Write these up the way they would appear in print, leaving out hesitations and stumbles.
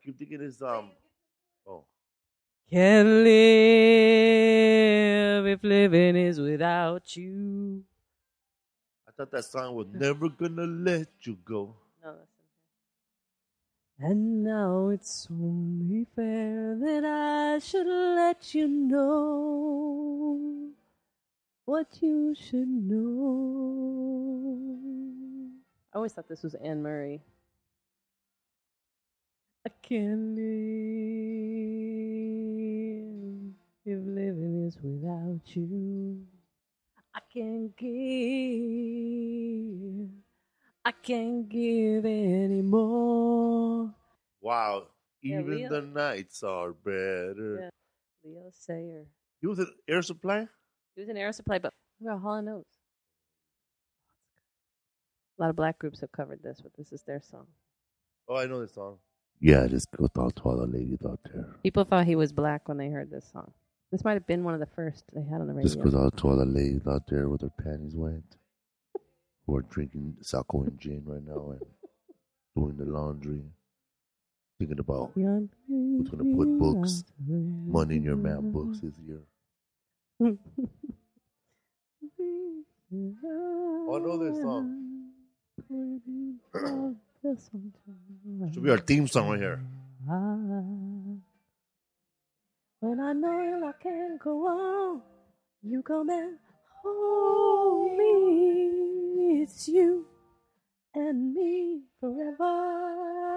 keep thinking it's Oh, Can't live if living is without you. I thought that song was "Never Gonna Let You Go." No, that's and now it's only fair that I should let you know what you should know. I always thought this was Anne Murray. I can't live if living is without you. I can't give anymore. Wow, Yeah, even Leo. the nights are better. Yeah, Leo Sayer. He was an Air Supply. He was in Air Supply, but what about Hall & Oates? A lot of black groups have covered this, but this is their song. Oh, I know this song. Yeah, this goes out to all the ladies out there. People thought he was black when they heard this song. This might have been one of the first they had on the radio. This goes out to all the ladies out there with their panties wet, who are drinking Saco and gin right now and doing the laundry, thinking about who's going to put books, money in your man books this year. Oh, I know this song. Should be our theme song right here. When I know I can't go on, you come and hold me. It's you and me forever.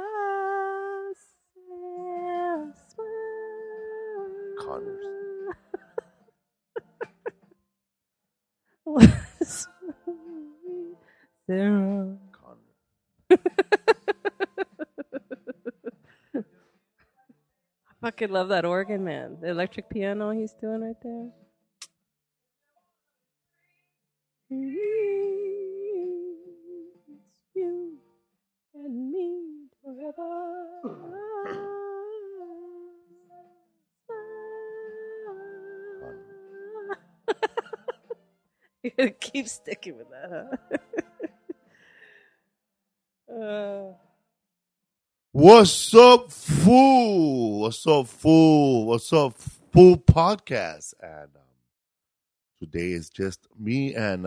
Connors. Sarah. Connor. I fucking love that organ, man. The electric piano he's doing right there. It's you and me forever. You're gonna keep sticking with that, huh? What's up, fool? What's up, fool? What's up, fool podcast? And today is just me and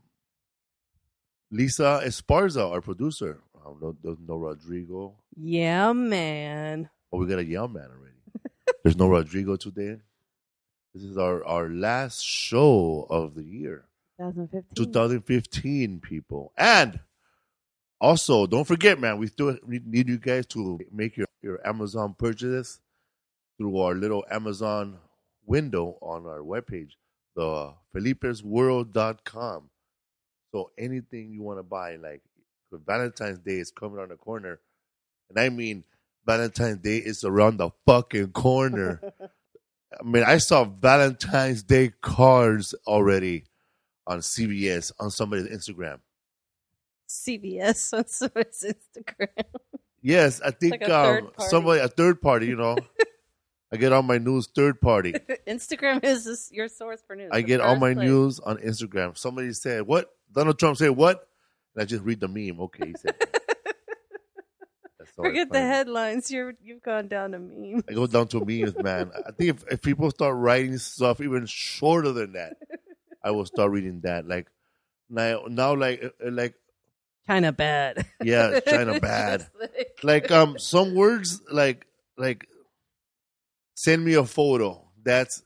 Lisa Esparza, our producer. No Rodrigo. Yeah, man. Oh, we got a young man already. There's no Rodrigo today. This is our last show of the year. 2015, people. And also, don't forget, man, we still need you guys to make your Amazon purchases through our little Amazon window on our webpage, the Felipe'sWorld.com. So anything you want to buy, like Valentine's Day is coming on the corner. And I mean, Valentine's Day is around the fucking corner. I mean, I saw Valentine's Day cards already on CBS on somebody's Instagram. CBS on somebody's Instagram. Yes, I think like a third party, you know. I get all my news third party. Instagram is your source for news. I get all my news on Instagram. Somebody said, what? Donald Trump said what? And I just read the meme. Okay, he said forget the headlines. You've gone down to memes. I go down to memes, man. I think if people start writing stuff even shorter than that, I will start reading that. Like now like China bad. Yeah, China bad. Like some words like send me a photo. That's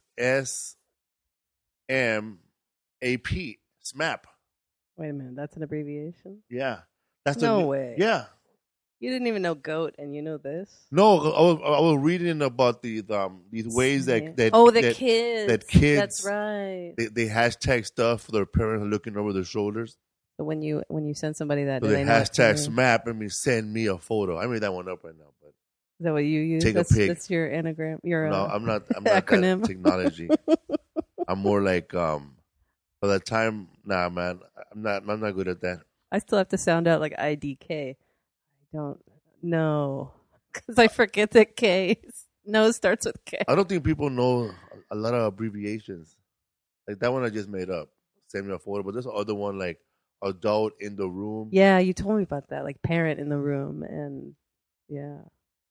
SMAP. SMAP. Wait a minute, that's an abbreviation? Yeah. That's no way. Yeah. You didn't even know GOAT, and you know this? No, I was reading about these ways that kids. That kids. That's right. They hashtag stuff for their parents looking over their shoulders. So when you send somebody that, so they hashtag SMAP. I mean, send me a photo. I made that one up right now, but is that what you use? Take a pic. That's your anagram. No, I'm not acronym. That technology. I'm more like by the time. Nah, man, I'm not good at that. I still have to sound out like IDK. I don't know because I forget that K starts with K. I don't think people know a lot of abbreviations. Like that one I just made up. Send me a photo, but there's other one like adult in the room. Yeah, you told me about that. Like parent in the room, and yeah.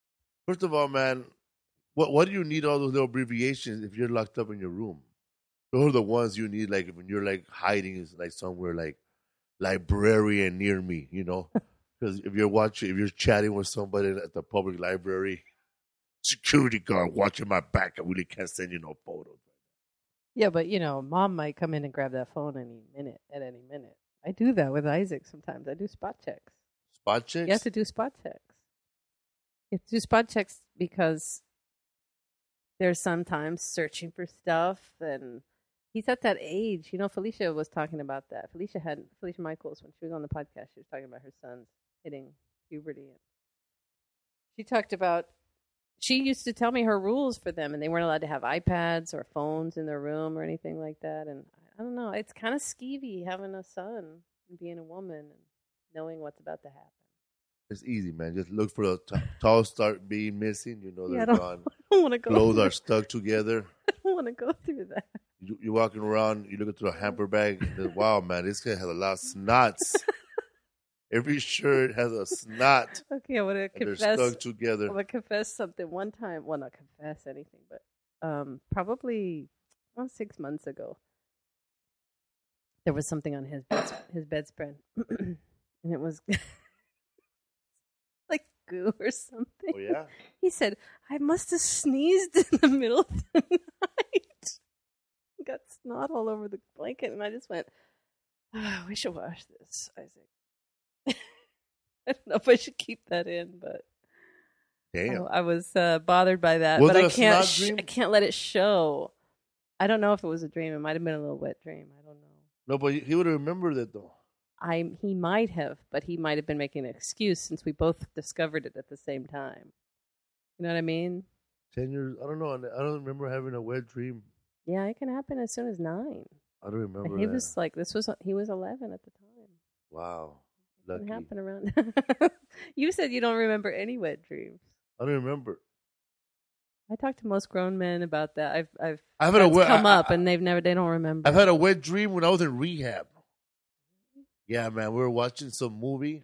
First of all, man, what do you need all those little abbreviations if you're locked up in your room? Those are the ones you need, like when you're like hiding, is like somewhere like librarian near me, you know? Because if you're chatting with somebody at the public library, security guard watching my back, I really can't send you no photos. Yeah, but mom might come in and grab that phone at any minute. I do that with Isaac sometimes. I do spot checks. Spot checks? You have to do spot checks. You have to do spot checks because they're sometimes searching for stuff, and he's at that age. Felicia was talking about that. Felicia Michaels, when she was on the podcast, she was talking about her sons hitting puberty. She talked about, she used to tell me her rules for them, and they weren't allowed to have iPads or phones in their room or anything like that. And I don't know, it's kind of skeevy having a son and being a woman and knowing what's about to happen. It's easy, man. Just look for the towels start being missing. They're gone. I don't want to go. Clothes are stuck together. I don't want to go through that. You're walking around, you're looking through a hamper bag. And wow, man, this guy has a lot of snots. Every shirt has a snot. Okay, I want to confess. They're stuck together. I'm going to confess something. One time, well, not confess anything, but probably 6 months ago, there was something on his bedspread, and it was like goo or something. Oh, yeah? He said, I must have sneezed in the middle of the night. Got snot all over the blanket, and I just went, we should wash this, Isaac. I don't know if I should keep that in, but damn, I was bothered by that. Was but it I can't let it show. I don't know if it was a dream. It might have been a little wet dream. I don't know. No, but he would have remembered it though. He might have, but he might have been making an excuse since we both discovered it at the same time. You know what I mean? 10 years. I don't know. I don't remember having a wet dream. Yeah, it can happen as soon as 9. I don't remember. He was like, he was 11 at the time. Wow. Lucky. It can happen around. You said you don't remember any wet dreams. I don't remember. I talk to most grown men about that. I've had a wet, come up and they don't remember. I've had a wet dream when I was in rehab. Yeah, man, we were watching some movie.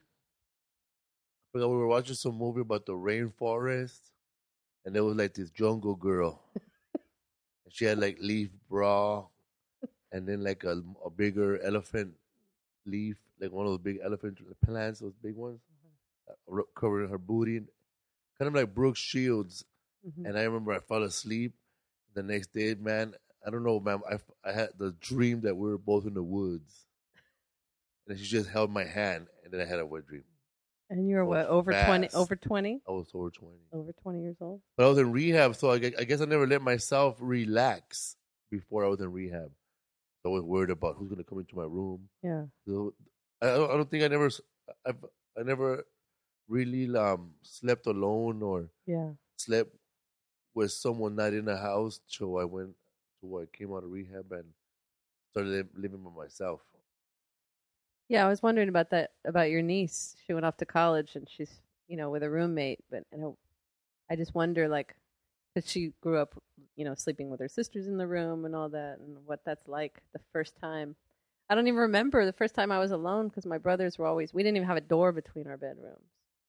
I forgot we were watching some movie about the rainforest, and there was like this jungle girl. And she had like leaf bra, and then like a bigger elephant leaf, like one of those big elephant plants, those big ones, covering her booty, kind of like Brooke Shields. Mm-hmm. And I remember I fell asleep the next day, man. I don't know, man. I had the dream that we were both in the woods, and she just held my hand, and then I had a wet dream. And you were what, over 20? Over 20? I was over 20. Over 20 years old. But I was in rehab, so I guess I never let myself relax before I was in rehab. So I was worried about who's going to come into my room. Yeah. So I don't think I never really slept alone or slept with someone not in the house till I came out of rehab and started living by myself. Yeah, I was wondering about that, about your niece. She went off to college and she's, with a roommate. But I just wonder, like, because she grew up, sleeping with her sisters in the room and all that, and what that's like the first time. I don't even remember the first time I was alone because my brothers were we didn't even have a door between our bedrooms.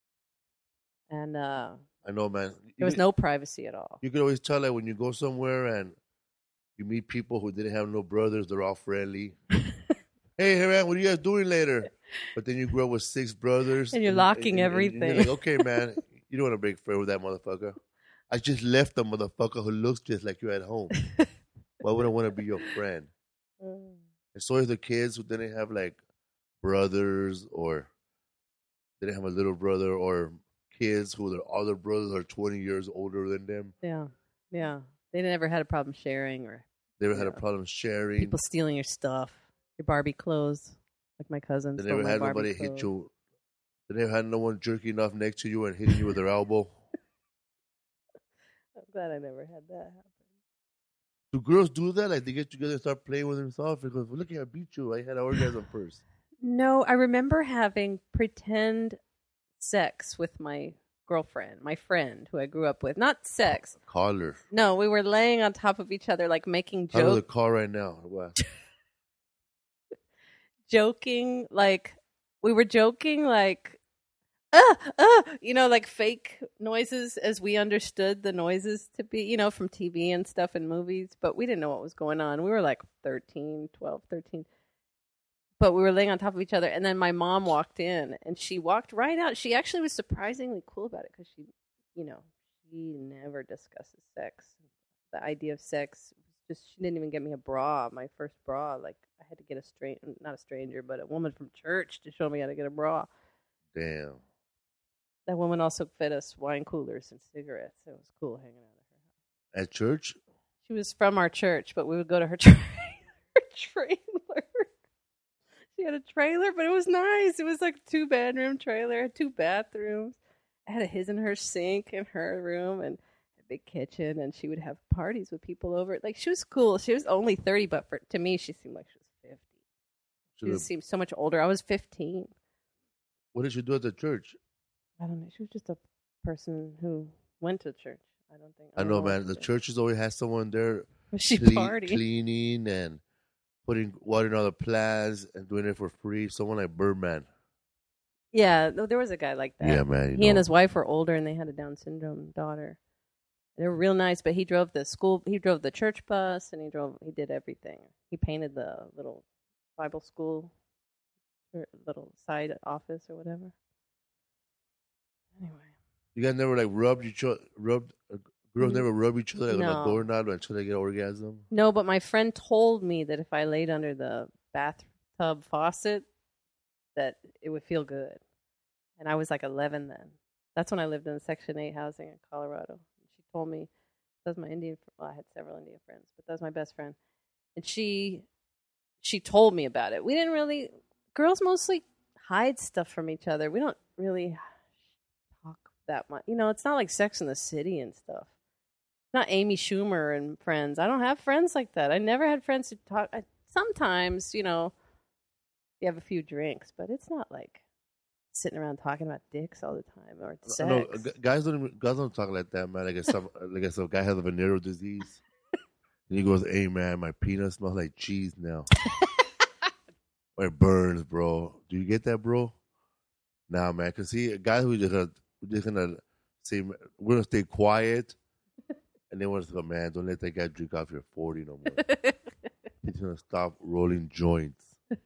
And I know, man. There was no privacy at all. You could always tell that when you go somewhere and you meet people who didn't have no brothers, they're all friendly. Hey, man, what are you guys doing later? But then you grew up with 6 brothers. And you're locking everything. And you're like, okay, man, you don't want to break friends with that motherfucker. I just left a motherfucker who looks just like you at home. Why would I want to be your friend? And so is the kids who didn't have, like, brothers or didn't have a little brother or kids who their other brothers are 20 years older than them. Yeah, yeah. They never had a problem sharing or... They never had a problem sharing. People stealing your stuff. Your Barbie clothes, like my cousins. They never had nobody hit you. They never had no one jerking off next to you and hitting you with their elbow. I'm glad I never had that happen. Do girls do that? Like they get together and start playing with themselves? Because look, I beat you. I had an orgasm first. No, I remember having pretend sex with my girlfriend, my friend who I grew up with. Not sex. Call her. No, we were laying on top of each other, like making jokes. How does it call right now? What? Joking, like we were joking, like like fake noises as we understood the noises to be, from TV and stuff and movies. But we didn't know what was going on. We were like 13. But we were laying on top of each other. And then my mom walked in and she walked right out. She actually was surprisingly cool about it because she never discusses sex. The idea of sex, she didn't even get me a bra, my first bra. Like I had to get not a stranger, but a woman from church to show me how to get a bra. Damn. That woman also fed us wine coolers and cigarettes. It was cool hanging out at her house. At church? She was from our church, but we would go to her trailer. She had a trailer, but it was nice. It was like a 2-bedroom trailer, had 2 bathrooms. I had a his and her sink in her room and a big kitchen, and she would have parties with people over. Like, she was cool. She was only 30, but to me, she seemed like she was 50. She seemed so much older. I was 15. What did she do at the church? I don't know. She was just a person who went to church. I know, man. The churches always has someone there cleaning and putting water in all the plants and doing it for free. Someone like Birdman. Yeah, there was a guy like that. Yeah, man. He and his wife were older, and they had a Down syndrome daughter. They were real nice, but he drove the church bus, and he did everything. He painted the little Bible school, little side office or whatever. Anyway. You guys never girls never rub each other like on a doorknob until they get orgasm? No, but my friend told me that if I laid under the bathtub faucet, that it would feel good. And I was like 11 then. That's when I lived in Section 8 housing in Colorado. She told me, that was my I had several Indian friends, but that was my best friend. And she told me about it. Girls mostly hide stuff from each other. We don't really talk that much. It's not like Sex in the City and stuff. It's not Amy Schumer and friends. I don't have friends like that. I never had friends who talk. Sometimes, you have a few drinks, but it's not like sitting around talking about dicks all the time or sex. No, guys don't talk like that, man. Like a guy has a venereal disease. And he goes, "Hey, man, my penis smells like cheese now." Or it burns, bro. Do you get that, bro? Nah, man. Cause see, a guy who's just gonna say, "We're gonna stay quiet," and then we're just go, "Man, don't let that guy drink off your 40 no more." He's gonna stop rolling joints.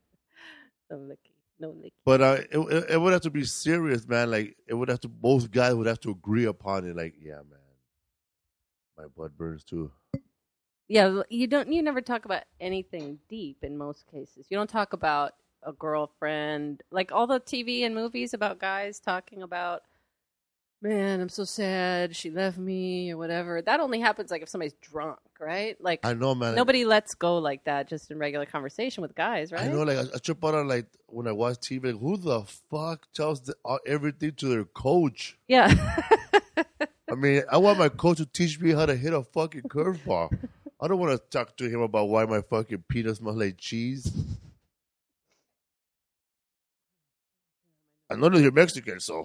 No licky. But it would have to be serious, man. Like both guys would have to agree upon it. Like, yeah, man, my butt burns too. Yeah, you never talk about anything deep in most cases. You don't talk about a girlfriend, like all the TV and movies about guys talking about, man, I'm so sad she left me or whatever. That only happens like if somebody's drunk, right? Like, I know, man. Nobody lets go like that just in regular conversation with guys, right? I know, like I trip out on like when I watch TV, like who the fuck tells everything to their coach? Yeah. I mean, I want my coach to teach me how to hit a fucking curveball. I don't want to talk to him about why my fucking penis smells like cheese. I know that you're Mexican, so.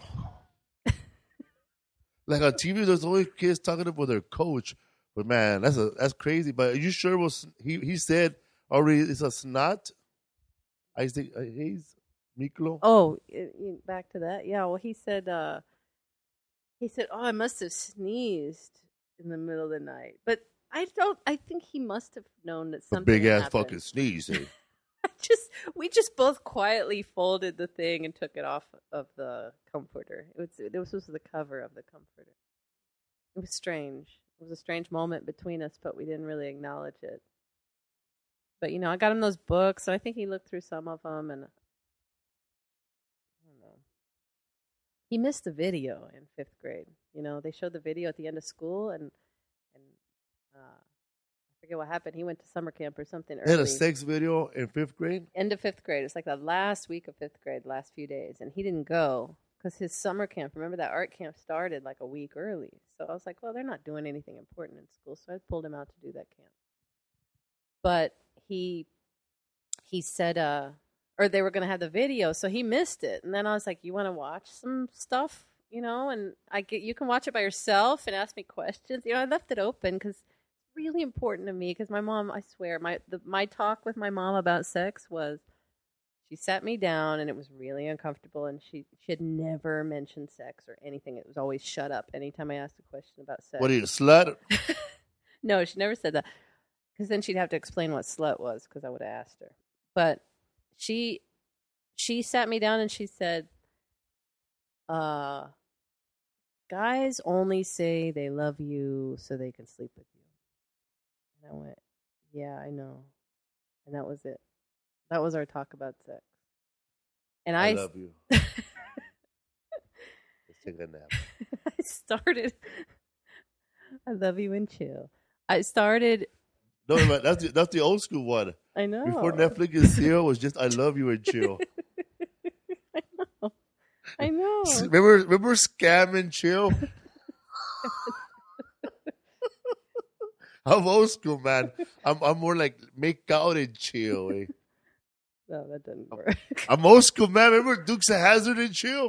Like on TV, there's always kids talking about their coach. But man, that's crazy. But are you sure it was he said already it's a snot? I think he's Miklo. Oh, back to that. Yeah, well he said, "Oh, I must have sneezed in the middle of the night." But I think he must have known that something a big ass happened. fucking sneeze. Eh? We just both quietly folded the thing and took it off of the comforter. This was the cover of the comforter. It was strange. It was a strange moment between us, but we didn't really acknowledge it. But I got him those books, and I think he looked through some of them, and I don't know. He missed the video in 5th grade. They showed the video at the end of school, and I forget what happened. He went to summer camp or something early. They had a sex video in 5th grade? End of 5th grade. It's like the last week of 5th grade, last few days. And he didn't go because his summer camp, remember that art camp started like a week early. So I was like, well, they're not doing anything important in school. So I pulled him out to do that camp. But he said, or they were going to have the video, so he missed it. And then I was like, you want to watch some stuff, and you can watch it by yourself and ask me questions. I left it open because really important to me because my mom, I swear, my talk with my mom about sex was She sat me down, and it was really uncomfortable, and she had never mentioned sex or anything. It was always shut up anytime I asked a question about sex. What are you, a slut? No, she never said that, because then she'd have to explain what slut was, because I would have asked her. But she sat me down, and she said, guys only say they love you so they can sleep with you. And I went, yeah, I know. And that was it. That was our talk about sex. And I love you. Let's take a nap. I started. I love you and chill. I started. No, man, that's the old school one. I know. Before Netflix and Seal was just I love you and chill. I know. Remember Scam and Chill? I'm old school, man. I'm more like make out and chill. Eh? No, that doesn't work. I'm old school, man. Remember Dukes of Hazzard and Chill?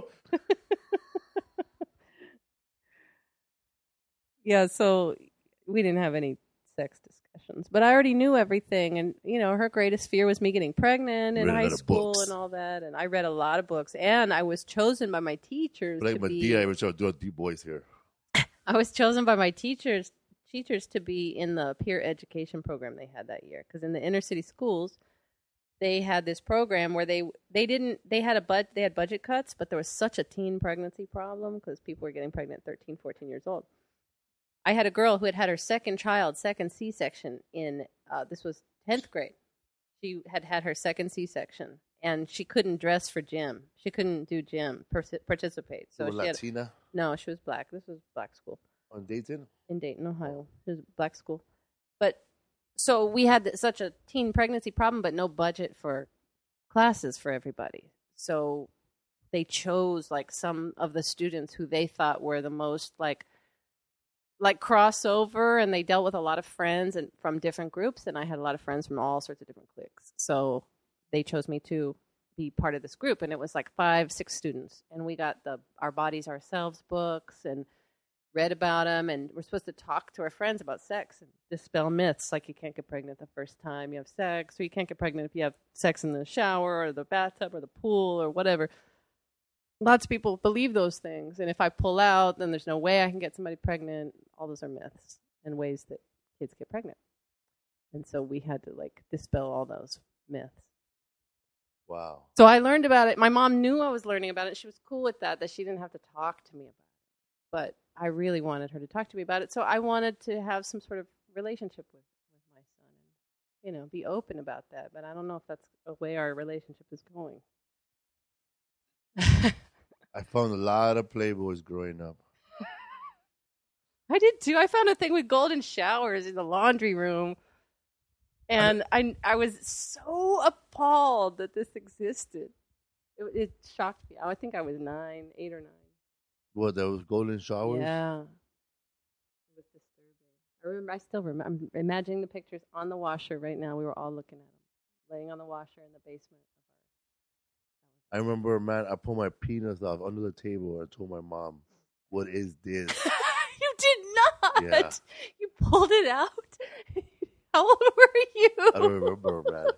Yeah, so we didn't have any sex discussions, but I already knew everything. And, her greatest fear was me getting pregnant in high school and all that. And I read a lot of books, and I was chosen by my teachers. Like Medea, I was trying to do a deep voice here. I was chosen by my teachers to be in the peer education program they had that year. Because in the inner city schools, they had this program where they had budget cuts, but there was such a teen pregnancy problem because people were getting pregnant at 13, 14 years old. I had a girl who had her second C-section in, this was 10th grade. She had her second C-section, and she couldn't dress for gym. She couldn't do gym, participate. So she Latina? No, she was black. This was black school. On Dayton? In Dayton, Ohio. It was a black school. But so we had such a teen pregnancy problem, but no budget for classes for everybody. So they chose like some of the students who they thought were the most like crossover, and they dealt with a lot of friends and from different groups. And I had a lot of friends from all sorts of different cliques. So they chose me to be part of this group. And it was like 5-6 students. And we got Our Bodies Ourselves books and read about them, and we're supposed to talk to our friends about sex and dispel myths like you can't get pregnant the first time you have sex, or you can't get pregnant if you have sex in the shower or the bathtub or the pool or whatever. Lots of people believe those things, and if I pull out, then there's no way I can get somebody pregnant. All those are myths and ways that kids get pregnant. And so we had to dispel all those myths. Wow. So I learned about it. My mom knew I was learning about it. She was cool with that she didn't have to talk to me about it. But I really wanted her to talk to me about it. So I wanted to have some sort of relationship with my son and, be open about that. But I don't know if that's the way our relationship is going. I found a lot of Playboys growing up. I did too. I found a thing with golden showers in the laundry room. And I was so appalled that this existed. It shocked me. I think I was 8 or 9. What, there was golden showers? Yeah. It was disturbing. I still remember. I'm imagining the pictures on the washer right now. We were all looking at them, laying on the washer in the basement. I remember, man, I pulled my penis off under the table and I told my mom, what is this? You did not. Yeah. You pulled it out? How old were you? I don't remember, man.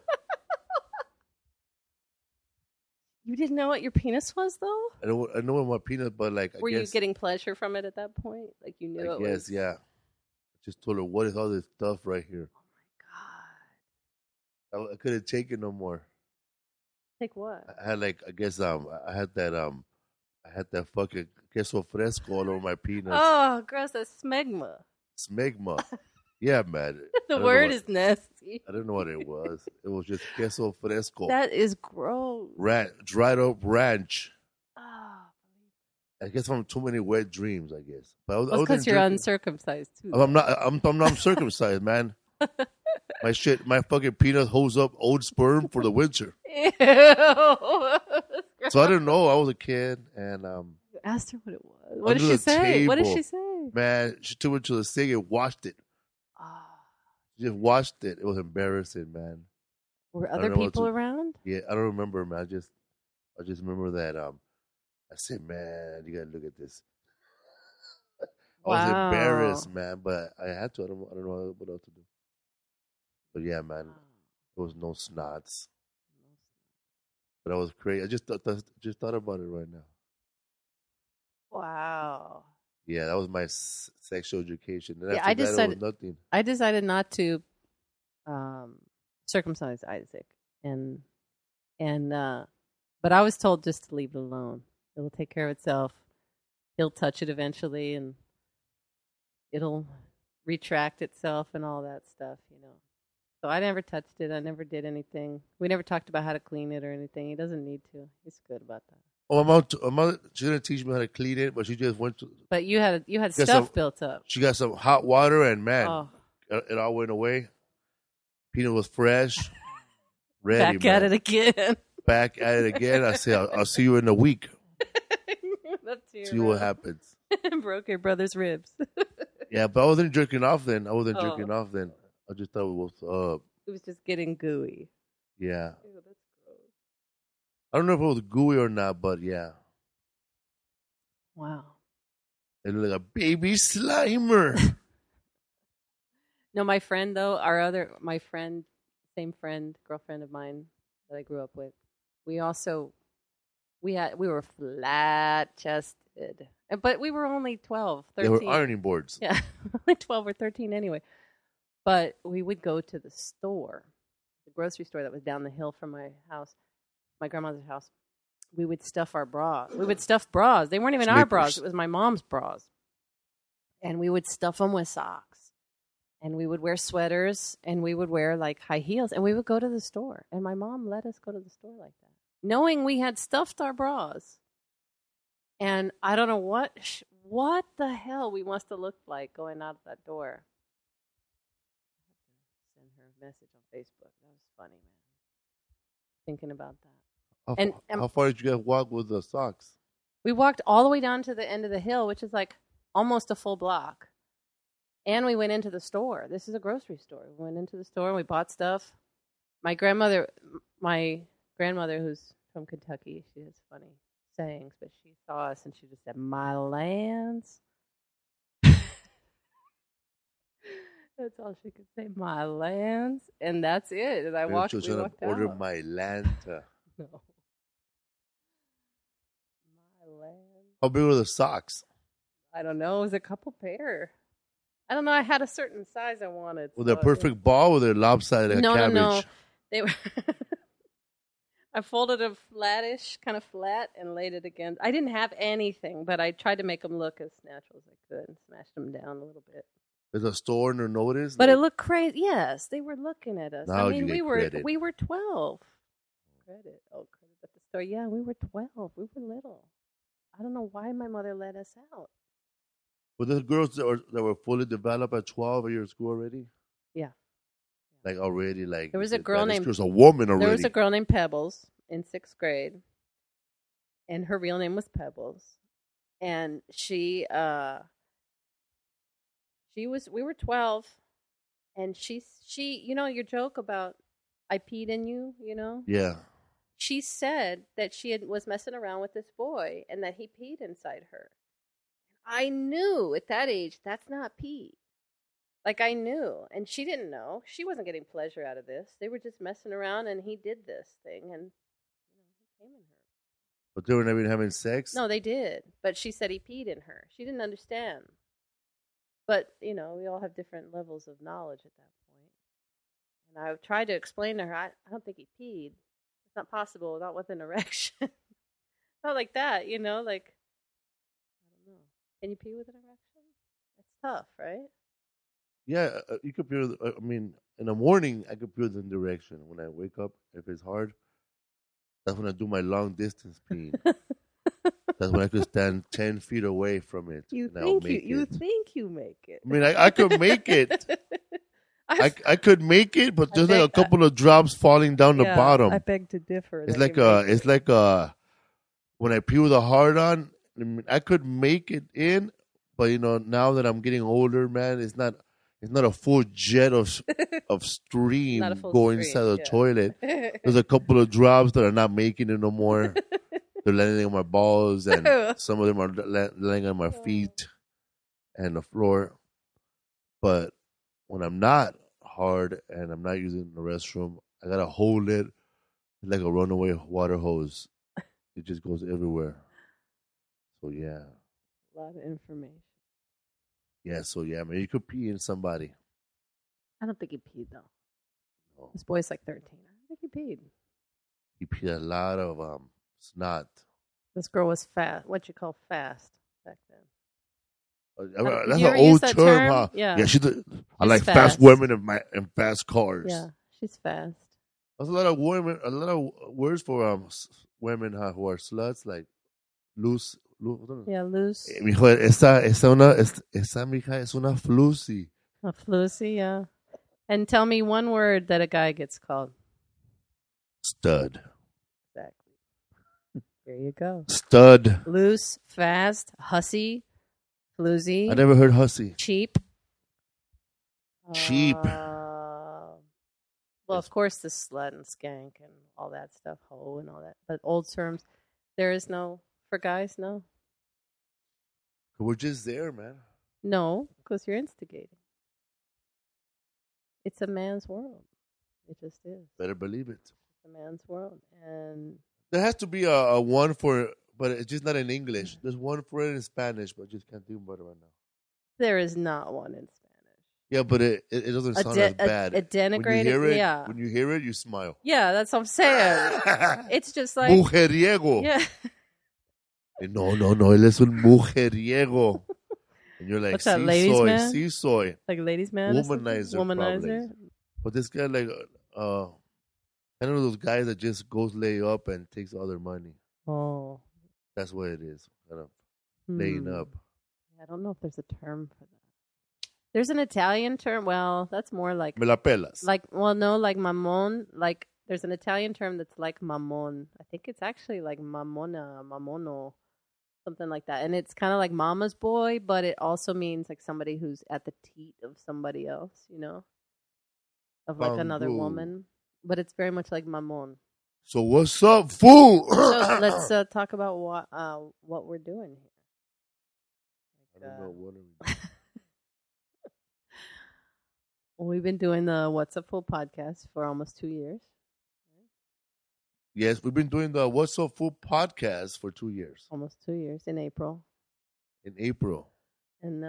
You didn't know what your penis was, though? I know what my penis, but were you getting pleasure from it at that point? Like you knew it was? Yes, yeah. I just told her, what is all this stuff right here? Oh my God. I couldn't take it no more. Take what? I had I had that fucking queso fresco all over my penis. Oh, gross! That's smegma. Smegma. Yeah, man. The word is nasty. I don't know what it was. It was just queso fresco. That is gross. Dried up ranch. Oh. I guess from too many wet dreams, I guess. But Well, because you're uncircumcised too. I'm not circumcised, man. My fucking penis holds up old sperm for the winter. Ew. So I didn't know. I was a kid, and you asked her what it was. What did she say? What did she say? Man, she took it to the sink and washed it. Oh. She just washed it. It was embarrassing, man. Were other people around? Yeah, I don't remember, man. I just remember that. I said, man, you gotta look at this. I was embarrassed, man, but I had to. I don't know what else to do. But yeah, man, there was no snots. But I was crazy. I just thought about it right now. Wow. Yeah, that was my sexual education. And Yeah, after that, it was nothing. I decided not to circumcise Isaac, and but I was told just to leave it alone. It will take care of itself. He'll touch it eventually, and it'll retract itself and all that stuff, you know. So I never touched it. I never did anything. We never talked about how to clean it or anything. He doesn't need to. He's good about that. Oh, my mother, she didn't teach me how to clean it, but she just went to. But you had stuff built up. She got some hot water, and man, it all went away. Peanut was fresh, ready. Back at it again. Back at it again. I say, I'll see you in a week. See what happens. Broke your brother's ribs. Yeah, but I wasn't jerking off then. I just thought it was up. It was just getting gooey. Yeah. Ew, that's gross. I don't know if it was gooey or not, but yeah. Wow. It looked like a baby Slimer. No, my friend though, same friend, girlfriend of mine that I grew up with, we were flat chested. But we were only 12, 13. They were ironing boards. Yeah, only 12 or 13 anyway. But we would go to the store, the grocery store that was down the hill from my house, my grandmother's house. We would stuff our bras. We would stuff bras. They weren't even our bras. It was my mom's bras. And we would stuff them with socks. And we would wear sweaters. And we would wear, like, high heels. And we would go to the store. And my mom let us go to the store like that, knowing we had stuffed our bras. And I don't know what the hell we must have looked like going out that door. I had to send her a message on Facebook. That was funny, man. Thinking about that. How far did you guys walk with the socks? We walked all the way down to the end of the hill, which is like almost a full block. And we went into the store. This is a grocery store. We went into the store and we bought stuff. My grandmother, who's from Kentucky, she has funny sayings, but she saw us and she just said, "My lands." That's all she could say, "My lands," and that's it. And we walked order out. my land. No. My land. How big were the socks? I don't know. It was a couple pair. I don't know. I had a certain size I wanted. Were they perfect ball or were they lopsided cabbage? No. They were. I folded it flattish, kind of flat, and laid it against. I didn't have anything, but I tried to make them look as natural as I could and smashed them down a little bit. There's a store in the notice? But it looked crazy. Yes, they were looking at us. Now I mean, we were 12. Credit at the store. Yeah, we were 12. We were little. I don't know why my mother let us out. Were there girls that were fully developed at 12 at your school already? Yeah. Like already, like there was a girl named. There was a woman already. There was a girl named Pebbles in 6th grade, and her real name was Pebbles, and we were 12, and she, you know, your joke about I peed in you, you know? Yeah. She said that she was messing around with this boy and that he peed inside her. I knew at that age that's not pee. Like, I knew, and she didn't know. She wasn't getting pleasure out of this. They were just messing around, and he did this thing, and he came in her. But they were never even having sex? No, they did. But she said he peed in her. She didn't understand. But, you know, we all have different levels of knowledge at that point. And I tried to explain to her, I don't think he peed. It's not possible, not with an erection. Not like that, you know, like, I don't know. Can you pee with an erection? It's tough, right? Yeah, you could feel. I mean, in the morning, I could feel the direction. When I wake up, if it's hard, that's when I do my long distance peeing. That's when I could stand 10 feet away from it. You think you make it? I mean, I could make it. I could make it, but there's like a couple of drops falling down the bottom. I beg to differ. It's like when I pee with a hard on, I mean, I could make it in, but you know, now that I'm getting older, man, it's not a full jet of stream going inside the toilet. There's a couple of drops that are not making it no more. They're landing on my balls, and some of them are landing on my feet and the floor. But when I'm not hard and I'm not using the restroom, I gotta hold it It's like a runaway water hose. It just goes everywhere. So yeah, A lot of information. yeah. So yeah, man, you could pee in somebody. I don't think he peed though. No. This boy's like 13. I don't think he peed. He peed a lot of snot. This girl was fast. What you call fast back then? Did That's you an ever use old that term, term? huh? Yeah. She did. I She's like fast fast. women and fast cars. Yeah, she's fast. There's a lot of women, a lot of words for women who are sluts, like loose. Yeah, loose. Mijo, esa mija es una flusy. A flusy, yeah. And tell me one word that a guy gets called. Stud. Exactly. There you go. Stud. Loose, fast, hussy, floozy. I never heard hussy. Cheap. Cheap. Well, of course, the slut and skank and all that stuff, hoe and all that. But old terms, there is no, for guys, no. We're just there, man. No, because you're instigating. It's a man's world. It just is. Better believe it. It's a man's world. And there has to be a one for, but it's just not in English. There's one for it in Spanish, but I just can't think about it right now. there is not one in Spanish. Yeah, but it doesn't sound as bad. A denigrated, when you hear it, yeah. When you hear it, you smile. Yeah, that's what I'm saying. It's just like... Mujeriego. Yeah. No, él es un mujeriego. And you're like, what's that, ladies man? Sí soy. Like ladies man? Womanizer. Womanizer. But this guy, like, kind of those guys that just goes lay up and takes all their money. Oh. That's what it is. Kind of laying up. I don't know if there's a term for that. There's an Italian term. Well, that's more like... Me la pelas. Like, well, no, like mamon. Like, there's an Italian term that's like mamon. I think it's actually like mamona, mamono, something like that. And it's kind of like mama's boy, but it also means like somebody who's at the teat of somebody else, you know? Of like another woman. But it's very much like mamon. So what's up, fool? So let's talk about what we're doing here. I don't know what are we doing. We've been doing the What's Up Fool podcast for almost 2 years. Yes, we've been doing the What's Up Fool podcast for 2 years. Almost 2 years in April. And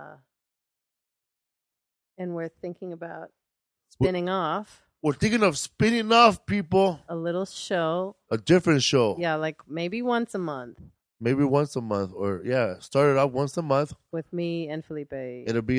we're thinking about spinning off. We're thinking of spinning off, people. A little show. A different show. Yeah, like maybe once a month. Maybe once a month, or start it out once a month with me and Felipe. It'll be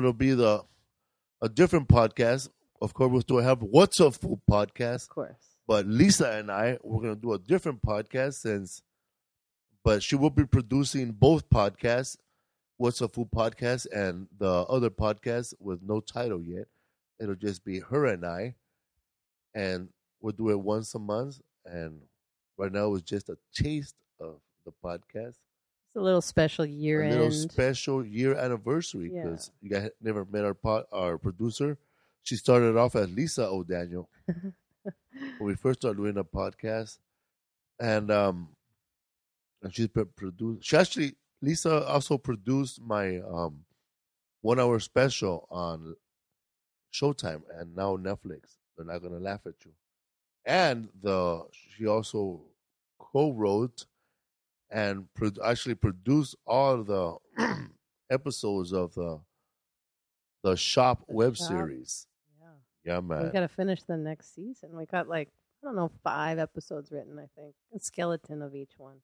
a different podcast. Of course, we'll still have What's Up Fool podcast. Of course. But Lisa and we're going to do a different podcast but she will be producing both podcasts, What's Up Fool podcast and the other podcast with no title yet. It'll just be her and I, and we'll do it once a month. And right now it's just a taste of the podcast. It's a little special year end. A little special year anniversary because you guys never met our producer. She started off as Lisa O'Daniel when we first started doing a podcast, and she's produced. Lisa also produced my 1 hour special on Showtime and now Netflix. They're Not Gonna Laugh at You, and she also co-wrote and actually produced all the episodes of the Shop web series. Yeah, man. We got to finish the next season. We got 5 episodes written, I think. A skeleton of each one.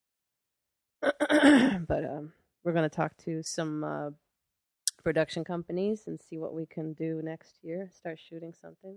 But we're going to talk to some production companies and see what we can do next year. Start shooting something.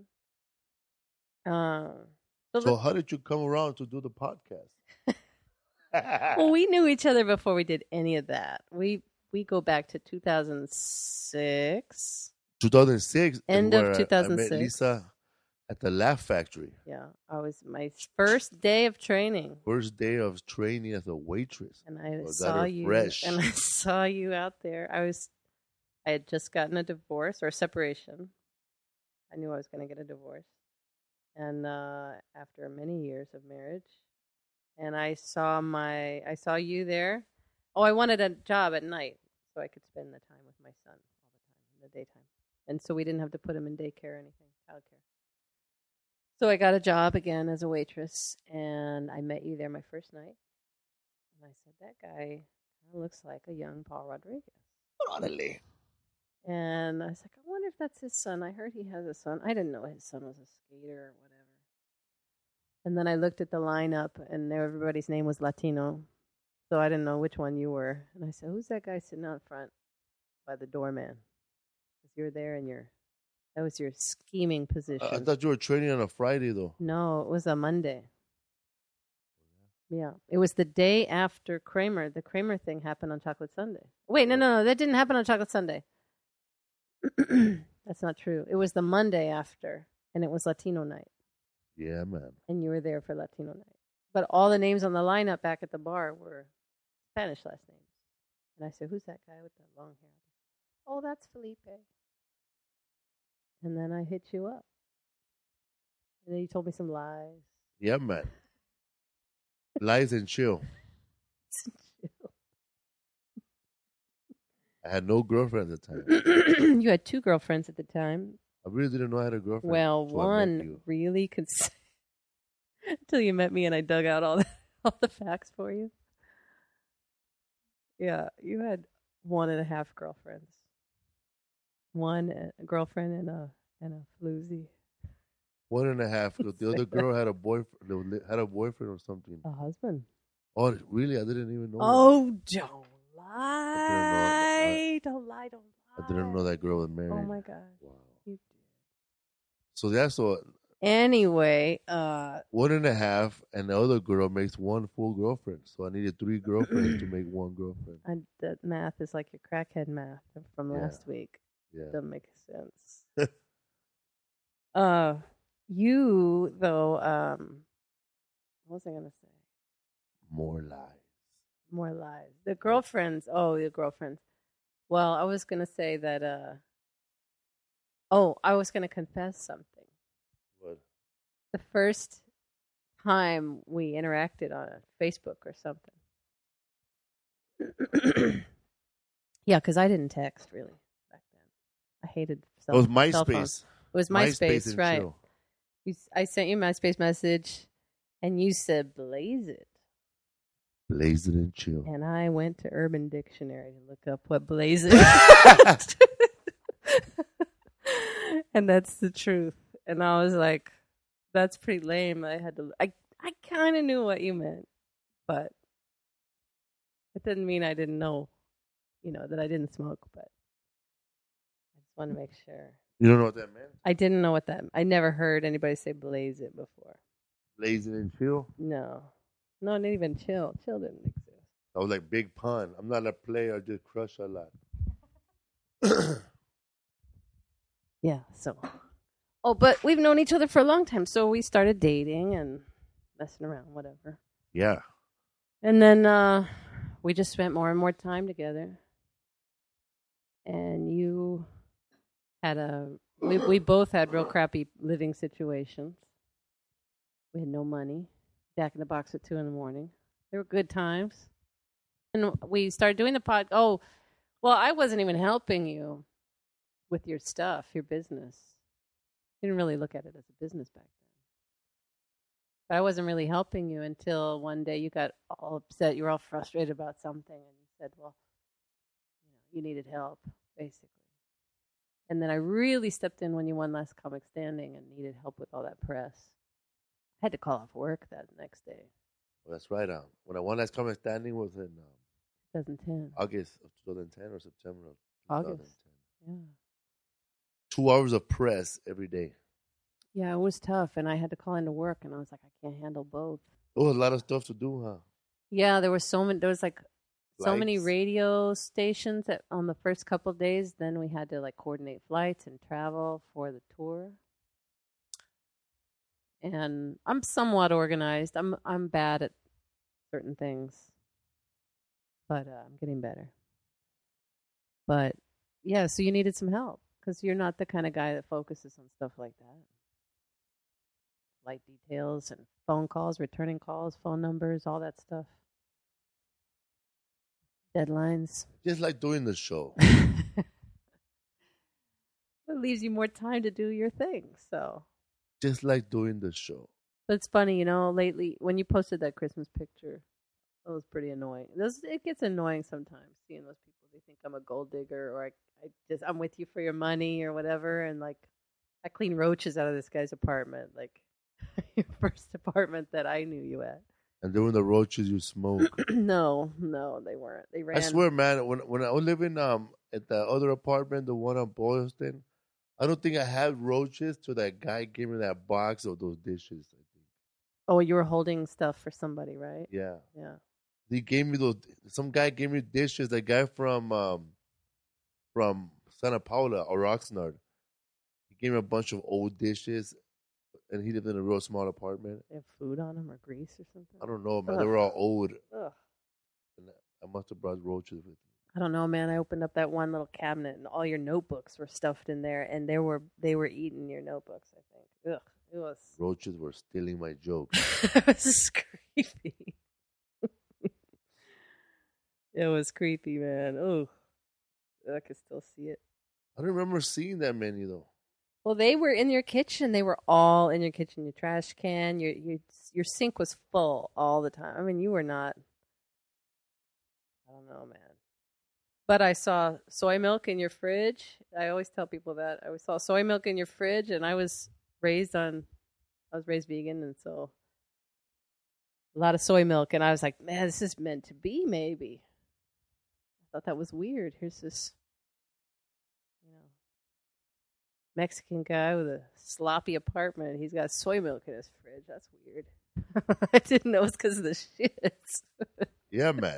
So how did you come around to do the podcast? Well, we knew each other before we did any of that. We go back to 2006. 2006. End of 2006. I met Lisa at the Laugh Factory. Yeah, I was my first day of training. First day of training as a waitress. And I saw you. Fresh. And I saw you out there. I had just gotten a divorce or a separation. I knew I was going to get a divorce. And after many years of marriage, and I saw you there. Oh, I wanted a job at night so I could spend the time with my son all the time in the daytime. And so we didn't have to put him in daycare or anything, childcare. So I got a job again as a waitress, and I met you there my first night. And I said, that guy kind of looks like a young Paul Rodriguez. Órale. And I was like, I wonder if that's his son. I heard he has a son. I didn't know his son was a skater or whatever. And then I looked at the lineup, and everybody's name was Latino. So I didn't know which one you were. And I said, who's that guy sitting out front by the doorman? Because you're there and that was your scheming position. I thought you were training on a Friday, though. No, it was a Monday. Yeah. It was the day after Kramer. The Kramer thing happened on Chocolate Sunday. Wait, no. That didn't happen on Chocolate Sunday. That's not true. It was the Monday after, and it was Latino night. Yeah, man. And you were there for Latino night. But all the names on the lineup back at the bar were Spanish last names. And I said, who's that guy with the long hair? Oh, that's Felipe. And then I hit you up. And then you told me some lies. Yeah, man. Lies and chill. I had no girlfriend at the time. You had 2 girlfriends at the time. I really didn't know I had a girlfriend. Well, one really could say, until you met me and I dug out all the facts for you. Yeah, you had 1.5 girlfriends. One a girlfriend and a floozy. 1.5. The other girl had a boyfriend. Had a boyfriend or something. A husband. Oh, really? I didn't even know. Oh, don't lie! Don't lie! I didn't know that girl was married. Oh my God! Wow. You did. So that's what. Anyway, 1.5, and the other girl makes 1 full girlfriend. So I needed 3 girlfriends to make 1 girlfriend. That math is like your crackhead math from last week. Yeah. Doesn't make sense. You though, what was I gonna say? More lies. More lies. The girlfriends. Oh, the girlfriends. Well, I was gonna say that. I was gonna confess something. What? The first time we interacted on Facebook or something. Yeah, because I didn't text really back then. I hated It was MySpace. It was MySpace, right? Chill. I sent you a MySpace message, and you said "blaze it." Blaze it and chill. And I went to Urban Dictionary to look up what blaze it. And that's the truth. And I was like, "That's pretty lame." I kind of knew what you meant, but it didn't mean I didn't know, that I didn't smoke. But I just want to make sure. You don't know what that meant? I didn't know what that. I never heard anybody say "blaze it" before. Blaze it and chill? No, not even chill. Chill didn't exist. I was like, big pun. I'm not a player. I just crush a lot. Yeah. So. Oh, but we've known each other for a long time, so we started dating and messing around, whatever. Yeah. And then we just spent more and more time together. And you had we both had real crappy living situations. We had no money. Jack in the Box at 2 a.m. They were good times. And we started doing the pod. Oh, well, I wasn't even helping you with your stuff, your business. You didn't really look at it as a business back then. But I wasn't really helping you until one day you got all upset. You were all frustrated about something. And you said, well, you needed help, basically. And then I really stepped in when you won Last Comic Standing and needed help with all that press. I had to call off work that next day. Well, that's right. When I won Last Comic Standing was in 2010. August of 2010 or September of 2010. August. Yeah. 2 hours of press every day. Yeah, it was tough. And I had to call into work, and I was like, I can't handle both. Oh, a lot of stuff to do, huh? Yeah, there was like so many Flights. radio stations that on the first couple of days. Then we had to like coordinate flights and travel for the tour. And I'm somewhat organized. I'm bad at certain things, but I'm getting better. But yeah, so you needed some help because you're not the kind of guy that focuses on stuff like that. Flight details and phone calls, returning calls, phone numbers, all that stuff. Deadlines. Just like doing the show. It leaves you more time to do your thing. So just like doing the show. But it's funny, lately when you posted that Christmas picture, it was pretty annoying. It gets annoying sometimes seeing those people. They think I'm a gold digger, or I'm with you for your money or whatever, and like I clean roaches out of this guy's apartment, like your first apartment that I knew you at. And during the roaches, you smoke. No, they weren't. They ran. I swear, man, when I was living at the other apartment, the one on Boylston, I don't think I had roaches till that guy gave me that box of those dishes. I think. Oh, you were holding stuff for somebody, right? Yeah. Yeah. He gave me those. Some guy gave me dishes. That guy from Santa Paula or Oxnard. He gave me a bunch of old dishes, and he lived in a real small apartment. They have food on them or grease or something? I don't know, man. They were all old. Ugh. And I must have brought roaches with me. I don't know, man. I opened up that one little cabinet, and all your notebooks were stuffed in there, and they were eating your notebooks, I think. Ugh. It was. Roaches were stealing my jokes. It was creepy. It was creepy, man. Oh, I could still see it. I don't remember seeing that many though. Well, they were in your kitchen. They were all in your kitchen. Your trash can, your sink was full all the time. I mean, you were not. I don't know, man. But I saw soy milk in your fridge. I always tell people that. I always saw soy milk in your fridge, and I was raised vegan, and so a lot of soy milk. And I was like, man, this is meant to be, maybe. I thought that was weird. Here's this, Mexican guy with a sloppy apartment. He's got soy milk in his fridge. That's weird. I didn't know it's because of the shits. Yeah, man.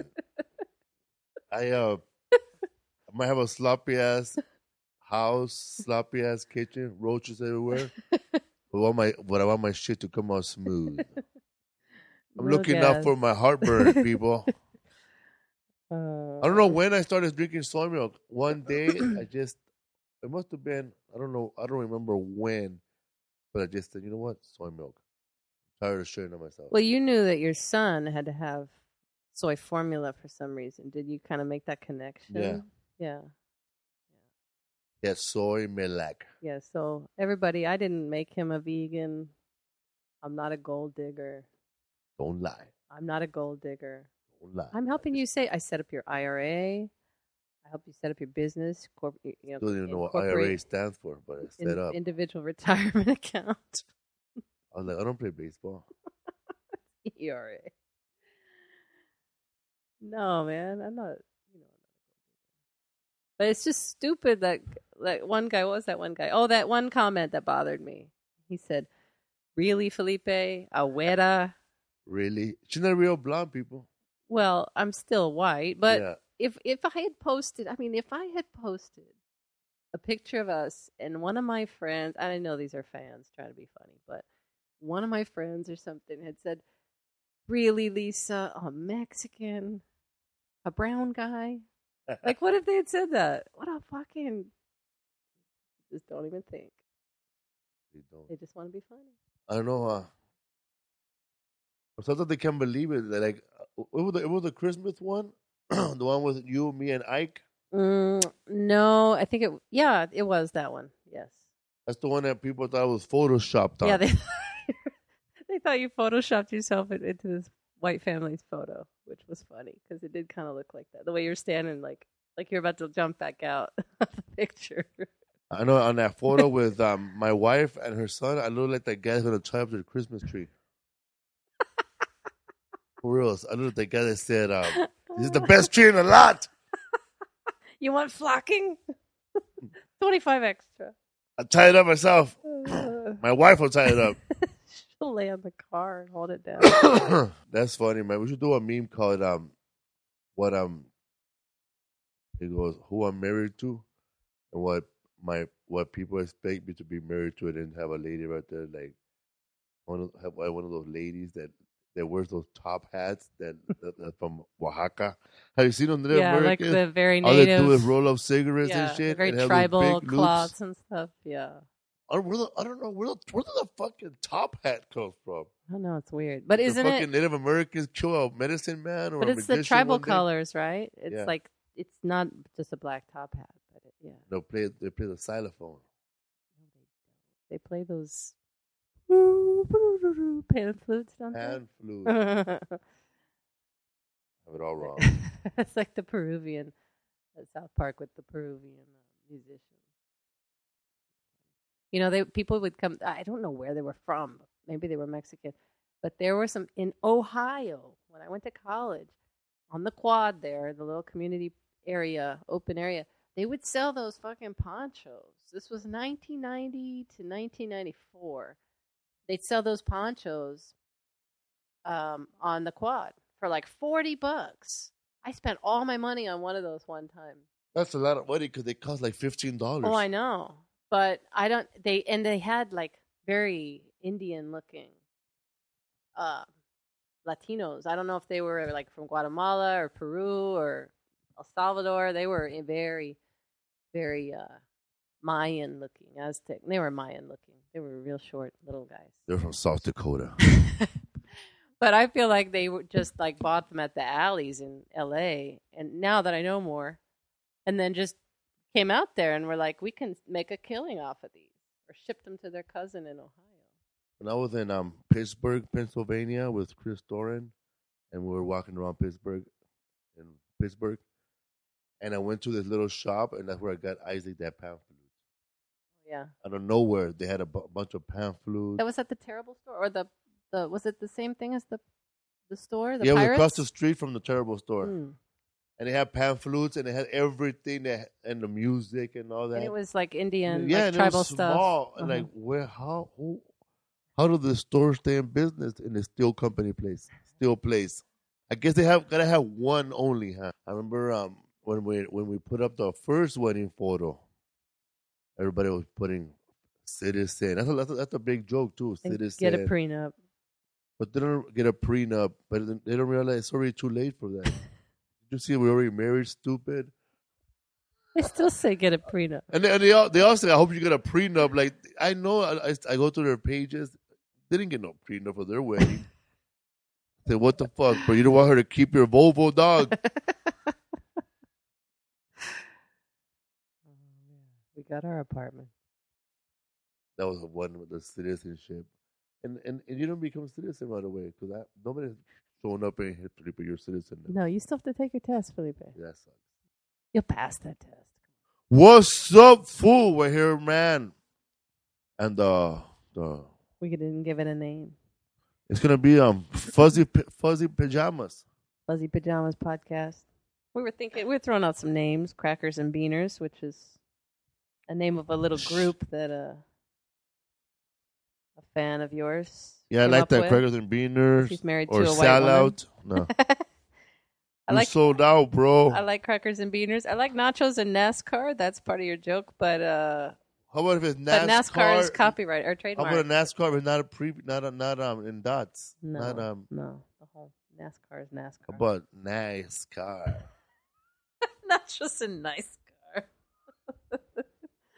I might have a sloppy ass house, sloppy ass kitchen, roaches everywhere. But I want my shit to come out smooth. I'm looking out for my heartburn, people. I don't know when I started drinking soy milk. One day, it must have been, I don't know, I don't remember when, but I just said, you know what, soy milk. I'm tired of sharing it myself. Well, you knew that your son had to have soy formula for some reason. Did you kind of make that connection? Yeah. Yeah. Yeah, soy milk. Yeah, so everybody, I didn't make him a vegan. I'm not a gold digger. Don't lie. I'm not a gold digger. Don't lie. I'm helping you I set up your IRA. I helped you set up your business. Still don't even know what IRA stands for, but I set up. Individual retirement account. I was like, I don't play baseball. ERA. No, man, I'm not. But it's just stupid that one guy. What was that one guy? Oh, that one comment that bothered me. He said, "Really, Felipe? Abuela? Really? She's not real blonde, people." Well, I'm still white, but yeah. if I had posted, a picture of us and one of my friends, I know these are fans trying to be funny, but one of my friends or something had said, "Really, Lisa? A Mexican? A brown guy?" Like, what if they had said that? What a fucking... Just don't even think. They don't. They just want to be funny. I don't know. Sometimes they can't believe it. They're like, it was the Christmas one? The one with you, me, and Ike? No, I think it was that one. Yes. That's the one that people thought was photoshopped on. Yeah, they thought you photoshopped yourself into this white family's photo, which was funny because it did kind of look like that. The way you're standing, like you're about to jump back out of the picture. I know on that photo with my wife and her son, I look like that guy's going to tie up their Christmas tree. For real. I look like that guy that said, this is the best tree in the lot. You want flocking? 25 extra. I tie it up myself. My wife will tie it up. She'll lay on the car and hold it down. That's funny, man. We should do a meme called it goes, who I'm married to, and what people expect me to be married to, and then have a lady right there, like one of those ladies that wears those top hats that from Oaxaca. Have you seen them? Yeah, American? like the very All native. they do is roll up cigarettes and shit. Very and have tribal big cloths and stuff. Yeah. I don't know where the fucking top hat comes from. I don't know, it's weird, but isn't the fucking it? Native Americans kill a medicine man or but a it's the tribal colors, right? It's like it's not just a black top hat, but They play the xylophone. They play those Pan flutes, don't Pan flute. they? Have it all wrong. It's like the Peruvian at South Park with the Peruvian musicians. You know, people would come. I don't know where they were from. Maybe they were Mexican, but there were some in Ohio when I went to college on the quad there, the little community area, open area. They would sell those fucking ponchos. This was 1990 to 1994. They'd sell those ponchos on the quad for like $40. I spent all my money on one of those one time. That's a lot of money because they cost like $15. Oh, I know. But I don't. They had like very Indian looking Latinos. I don't know if they were like from Guatemala or Peru or El Salvador. They were very, very Mayan looking, Aztec. They were Mayan looking. They were real short little guys. They're from South Dakota. But I feel like they were just like bought them at the alleys in L.A. And now that I know more, and then just came out there and were like, we can make a killing off of these, or shipped them to their cousin in Ohio. When I was in Pittsburgh, Pennsylvania with Chris Doran, and we were walking around Pittsburgh, and I went to this little shop, and that's where I got Isaac that pan flute. Yeah. Out of nowhere, they had a bunch of pan flutes. That was at the Terrible Store, or the was it the same thing as the store? The yeah, it was Pirates? across the street from the Terrible Store. Mm. And they had pan flutes, and they had everything and the music and all that. And it was like Indian, yeah, like and tribal it was small. stuff. And like, how did the store stay in business in a steel company place? Steel place. I guess they gotta have one only, huh? I remember when we put up the first wedding photo, everybody was putting Citizen. That's a big joke too. Citizen. Get a prenup. But they don't get a prenup. But they don't realize it's already too late for that. Did you see we're already married, stupid? They still say get a prenup. And they all say, I hope you get a prenup. Like, I know, I go through their pages. They didn't get no prenup for their wedding. I said, what the fuck, bro? You don't want her to keep your Volvo, dog. We got our apartment. That was the one with the citizenship. And you don't become a citizen right away because nobody's showing up in history, but you're a citizen now. No, you still have to take your test, Felipe. That sucks. You'll pass that test. What's up, fool? We're here, man. And we didn't give it a name. It's gonna be fuzzy pajamas. Fuzzy Pajamas podcast. We're throwing out some names: Crackers and Beaners, which is a name of a little group that a fan of yours. Yeah, I like that. Crackers and Beaners. She's married or to a white woman. Sellout. No. You sold out, bro. I like Crackers and Beaners. I like nachos and NASCAR. That's part of your joke, but how about if it's NASCAR? But NASCAR is copyright or trademark. How about a NASCAR but not in dots? No, not, no. The whole NASCAR is NASCAR. How about NASCAR? Nachos and NASCAR. That's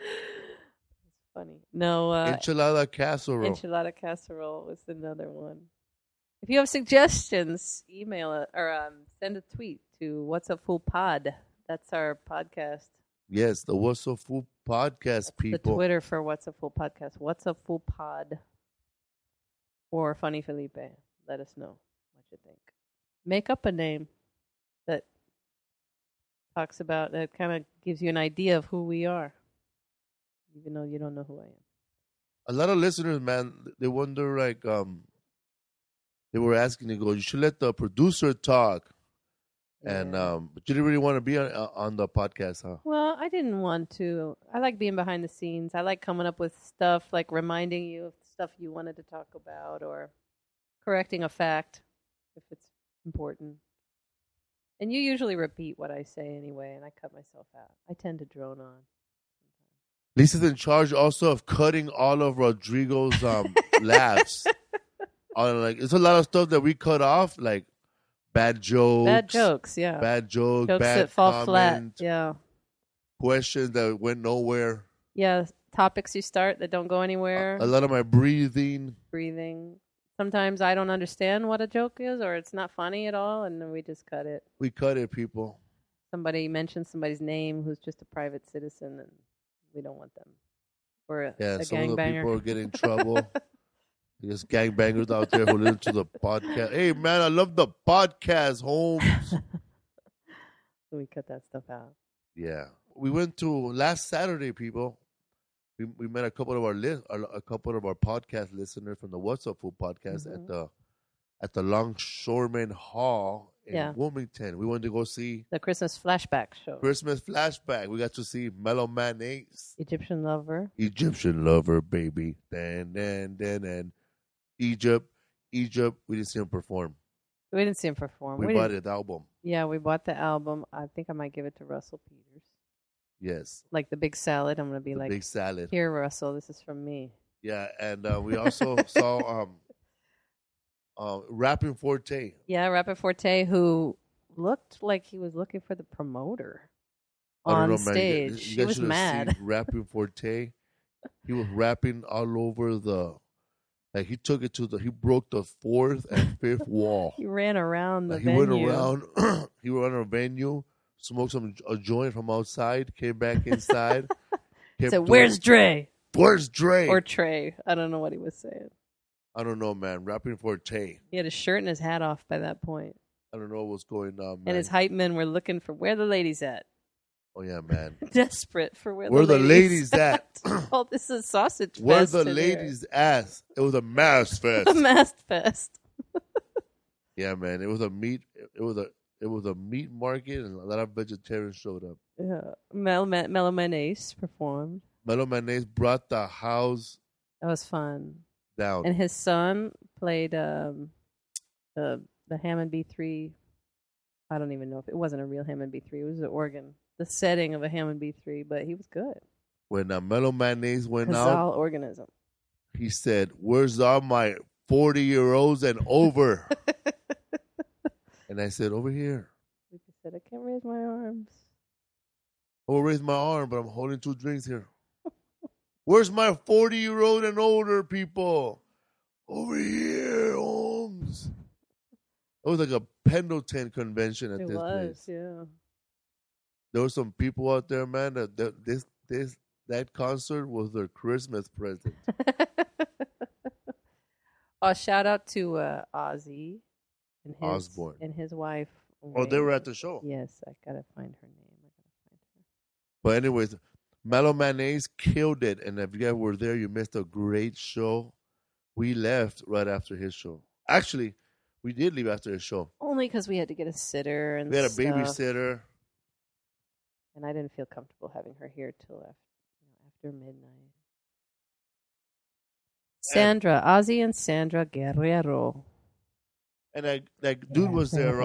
funny. No. Enchilada casserole. Enchilada casserole was another one. If you have suggestions, email it or send a tweet to What's a Fool Pod. That's our podcast. Yes, the What's a Fool podcast, That's people. The Twitter for What's a Fool podcast. What's a Fool Pod or Funny Felipe. Let us know what you think. Make up a name that talks about that kind of gives you an idea of who we are, even though you don't know who I am. A lot of listeners, man, they wonder like they were asking, they go, you should let the producer talk. Yeah. And but you didn't really want to be on the podcast, huh? Well, I didn't want to. I like being behind the scenes. I like coming up with stuff, like reminding you of stuff you wanted to talk about or correcting a fact if it's important. And you usually repeat what I say anyway, and I cut myself out. I tend to drone on. Lisa's in charge also of cutting all of Rodrigo's laughs. It's a lot of stuff that we cut off, like bad jokes. Bad jokes, yeah. Bad jokes, bad that fall comment, flat, yeah. Questions that went nowhere. Yeah, topics you start that don't go anywhere. A lot of my breathing. Sometimes I don't understand what a joke is, or it's not funny at all, and then we just cut it. We cut it, people. Somebody mentions somebody's name who's just a private citizen, and we don't want them. We're a some gangbanger. of the people get in trouble. There's gangbangers out there who listen to the podcast. Hey, man, I love the podcast, Holmes. We cut that stuff out. Yeah. We went to last Saturday, people. We met a couple of our podcast listeners from the What's Up Food podcast at the Longshoreman Hall in Wilmington. We wanted to go see the Christmas flashback show. Christmas flashback. We got to see Mellow Mayonnaise. Egyptian Lover, baby. Dan. Egypt. We didn't see him perform. We didn't see him perform. We bought the album. Yeah, we bought the album. I think I might give it to Russell Peters. Yes. Like the big salad. I'm going to be like, big salad. Here, Russell, this is from me. Yeah, and we also saw Rapping Forte. Yeah, Rapping Forte, who looked like he was looking for the promoter on stage. He was mad. Rapping Forte. He was rapping all over like he took it he broke the fourth and fifth wall. He ran around the venue. He went around a venue, smoked a joint from outside, came back inside. Said, "Where's Dre? Where's Dre?" Or Trey. I don't know what he was saying. I don't know, man. Rapping Forte. He had his shirt and his hat off by that point. I don't know what's going on, man. And his hype men were looking for where the ladies at. Oh, yeah, man. Desperate for where the ladies at. Oh, this is sausage fest. Where the ladies at? It was a mass fest. A mass fest. Yeah, man. It was a meat market, and a lot of vegetarians showed up. Yeah. Mellow Mayonnaise performed. Mellow Mayonnaise brought the house. That was fun. Down. And his son played the Hammond B3. I don't even know if it wasn't a real Hammond B3. It was an organ. The setting of a Hammond B3, but he was good. When Mellow Mayonnaise went out, Kazal organism. He said, "Where's all my 40-year-olds and over?" And I said, "Over here." He said, "I can't raise my arms." I will raise my arm, but I'm holding 2 drinks here. Where's my 40-year-old and older people? Over here, Holmes. It was like a Pendleton convention at this place. Yeah. There were some people out there, man. That concert was their Christmas present. Shout out to Ozzy and Osbourne and his wife. Oh, they were at the show. Yes, I gotta find her name. But anyways, Mellow Mayonnaise killed it, and if you guys were there, you missed a great show. We left right after his show. Actually, we did leave after his show. Only because we had to get a sitter and we had a stuff. babysitter. And I didn't feel comfortable having her here till after midnight. Sandra, Ozzy and Sandra Guerrero. And that dude was there.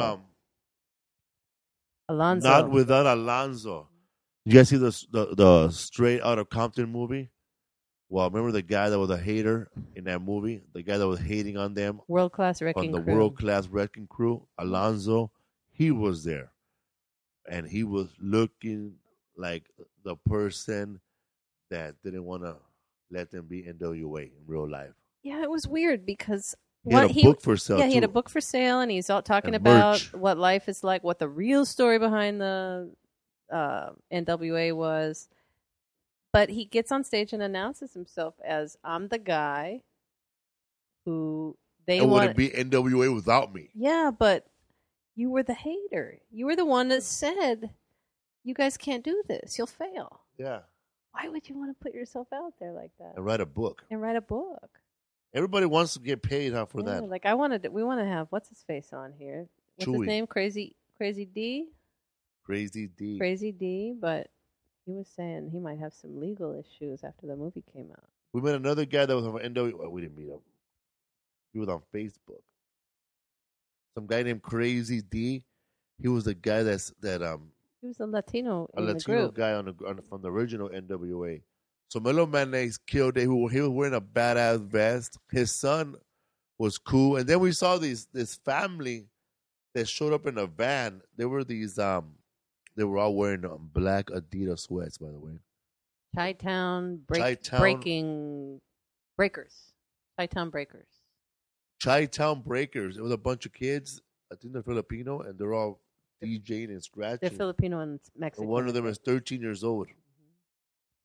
Alonzo. Not without Alonzo. You guys see the Straight Outta Compton movie? Well, remember the guy that was a hater in that movie? The guy that was hating on them? World Class Wrecking Crew. On the World Class Wrecking Crew. Alonzo, he was there. And he was looking like the person that didn't want to let them be NWA in real life. Yeah, it was weird because he had a book for sale. Yeah, he had a book for sale, and he's all talking about what life is like, what the real story behind the NWA was. But he gets on stage and announces himself as, "I'm the guy who they want." It wouldn't be NWA without me. Yeah, but you were the hater. You were the one that said, "You guys can't do this. You'll fail." Yeah. Why would you want to put yourself out there like that? And write a book. Everybody wants to get paid for that. Like we want to have what's his face on here? What's his name? Crazy D. Crazy D. Crazy D. But he was saying he might have some legal issues after the movie came out. We met another guy that was on NWA. Well, we didn't meet him. He was on Facebook. Some guy named Crazy D. He was the guy that he was a Latino. The group. Guy from the original NWA. So Mellow Mayonnaise killed it. He was wearing a badass vest. His son was cool, and then we saw this family that showed up in a van. They were they were all wearing black Adidas sweats, by the way. Chi-Town Breaking Breakers. Chi-Town Breakers. Chi-Town Breakers. It was a bunch of kids. I think they're Filipino, and they're all DJing and scratching. They're Filipino and Mexican. And one of them is 13 years old.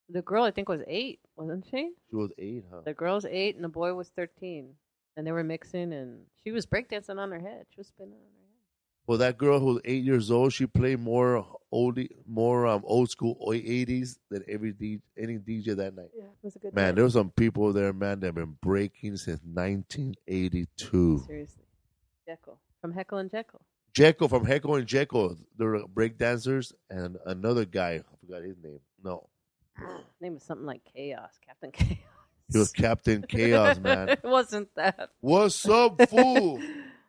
The girl, I think, was 8, wasn't she? She was 8, huh? The girl's 8 and the boy was 13. And they were mixing, and she was breakdancing on her head. She was spinning on her head. Well, that girl who was 8 years old, she played more old school 80s than any DJ that night. Yeah, it was a good Man, night. there were some people there, man, that have been breaking since 1982. Seriously. Jekyll. From Heckle and Jekyll. Jekyll from Heckle and Jekyll, they're break dancers, and another guy, I forgot his name. No, His name was something like Chaos. Captain Chaos. he was Captain Chaos, man. It wasn't that. What's up, fool?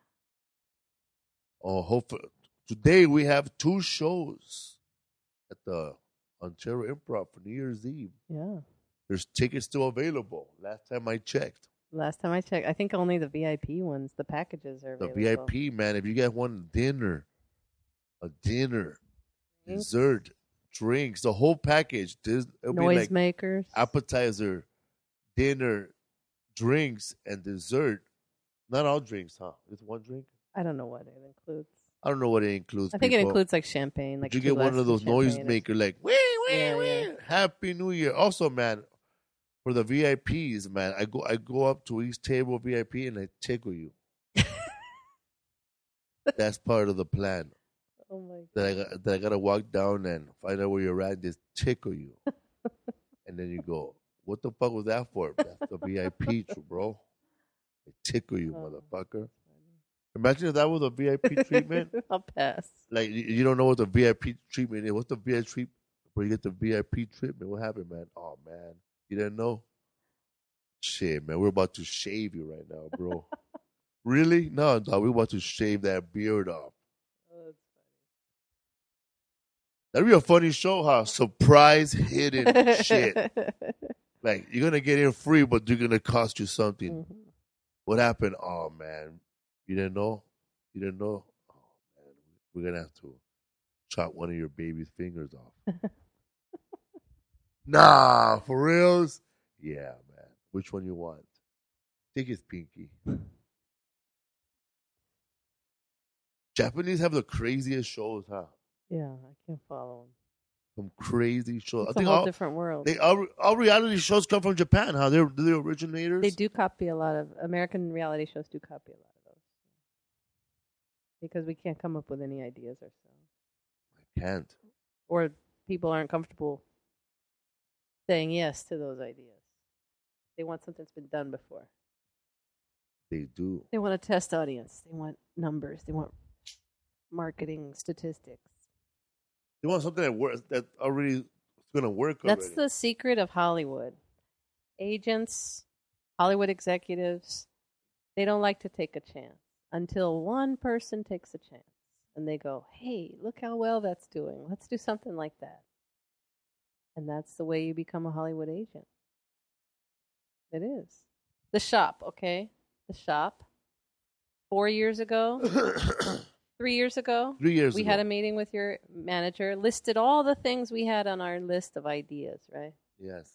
Oh, hopefully today we have 2 shows at the Ontario Improv for New Year's Eve. Yeah. There's tickets still available. Last time I checked. Last time I checked, I think only the VIP ones, the packages are The available. VIP, man, if you get one dinner, Drinks. dessert, drinks, the whole package. It'll be like Noisemakers. appetizer, dinner, drinks, and dessert. Not all drinks, huh? It's one drink? I don't know what it includes. I don't know what it includes. I think it people. includes like champagne. Like Did you get one of those noisemakers like, wee, wee, Yeah, wee. yeah. Happy New Year. Also, man, for the VIPs, man, I go up to each table VIP and I tickle you. That's part of the plan. Oh my god. That I gotta walk down and find out where you're at and just tickle you. And then you go, what the fuck was that for? That's the VIP, bro. I tickle you, motherfucker. Imagine if that was a VIP treatment. I'll pass. Like, you don't know what the VIP treatment is. What's the VIP treatment? Where you get the VIP treatment? What happened, man? Oh, man. You didn't know? Shit, man. We're about to shave you right now, bro. Really? No, we're about to shave that beard off. Oh, that's That'd be a funny show, huh? Surprise hidden funny. shit. Like, you're going to get in free, but they're going to cost you something. Mhm. What happened? Oh, man. You didn't know? You didn't know? Oh, man. We're going to have to chop one of your baby's fingers off. Nah, for reals? Yeah, man. Which one you want? I think it's pinky. Japanese have the craziest shows, huh? Yeah, I can't follow them. Some crazy shows. It's I a think whole different world. all reality shows come from Japan, huh? They're the originators. They do copy a lot of American reality shows. Do copy a lot of those because we can't come up with any ideas ourselves, I can't. or people aren't comfortable saying yes to those ideas. They want something that's been done before. They do. They want a test audience. They want numbers. They want marketing statistics. They want something that already is going to work already. That's the secret of Hollywood. Agents, Hollywood executives, they don't like to take a chance until one person takes a chance. And they go, hey, look how well that's doing. Let's do something like that. And that's the way you become a Hollywood agent. It is. The Shop, okay? The Shop. 4 years ago, 3 years ago, 3 years we ago. had a meeting with your manager, listed all the things we had on our list of ideas, right? Yes.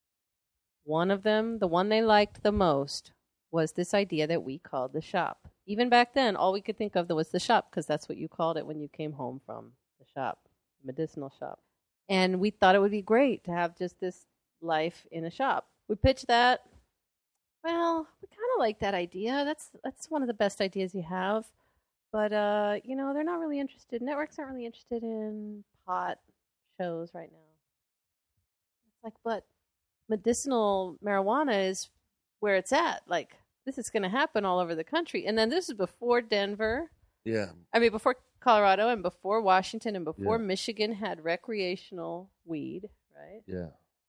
One of them, the one they liked the most, was this idea that we called The Shop. Even back then, all we could think of was The Shop, because that's what you called it when you came home from the shop, medicinal shop. And we thought it would be great to have just this life in a shop. We pitched that. Well, we kind of like that idea. That's one of the best ideas you have. But, they're not really interested. Networks aren't really interested in pot shows right now. It's like, but medicinal marijuana is where it's at. Like, this is going to happen all over the country. And then this is before Denver. Yeah. I mean, before Colorado and before Washington and before Yeah. Michigan had recreational weed, right? Yeah.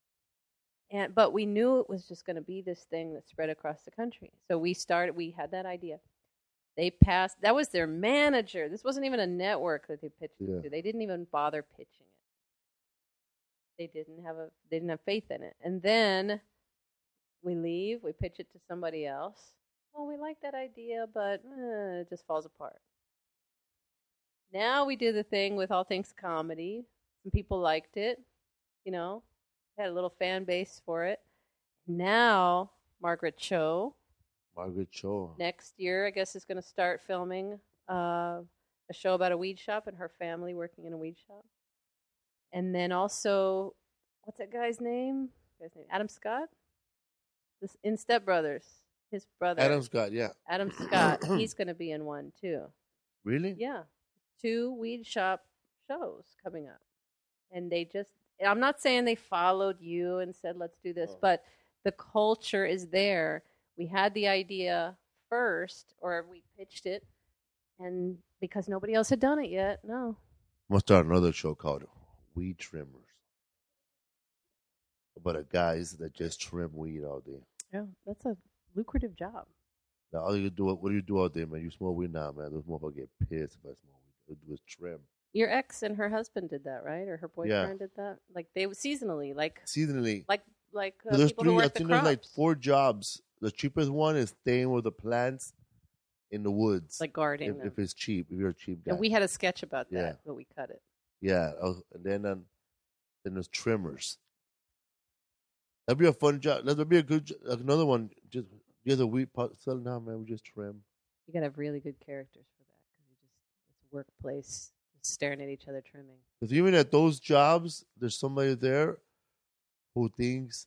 But we knew it was just going to be this thing that spread across the country. So we had that idea. They passed. That was their manager. This wasn't even a network that they pitched it to. They didn't even bother pitching it. They didn't have faith in it. And then we leave. We pitch it to somebody else. Well, we like that idea, but it just falls apart. Now we do the thing with All Things Comedy. Some people liked it. Had a little fan base for it. Now Margaret Cho. Next year, I guess, is going to start filming a show about a weed shop and her family working in a weed shop. And then also what's that guy's name? Adam Scott. This in Step Brothers. His brother. Adam Scott, yeah. Adam Scott. He's going to be in one too. Really? Yeah, 2 weed shop shows coming up, and they just. I'm not saying they followed you and said let's do this, but the culture is there. We had the idea first, or we pitched it, and because nobody else had done it yet, no. I'm gonna start another show called Weed Trimmers. About a guys that just trim weed all day. Yeah, that's a lucrative job. Now all you do, what do you do all day, man? You smoke weed now, man. Those motherfuckers get pissed if I smoke weed. They do is trim. Your ex and her husband did that, right? Or her boyfriend did that? Like they seasonally, like there's people who work I the think crops. there's like 4 jobs. The cheapest one is staying with the plants in the woods. Like guarding them. If it's cheap, if you're a cheap guy. And we had a sketch about that, Yeah. but we cut it. Yeah, and then there's trimmers. That'd be a fun job. That'd be a good another one. Just a weed pot. Sell now, man. We just trim. You gotta have really good characters for that because it's a workplace, just staring at each other trimming. Because even at those jobs, there's somebody there who thinks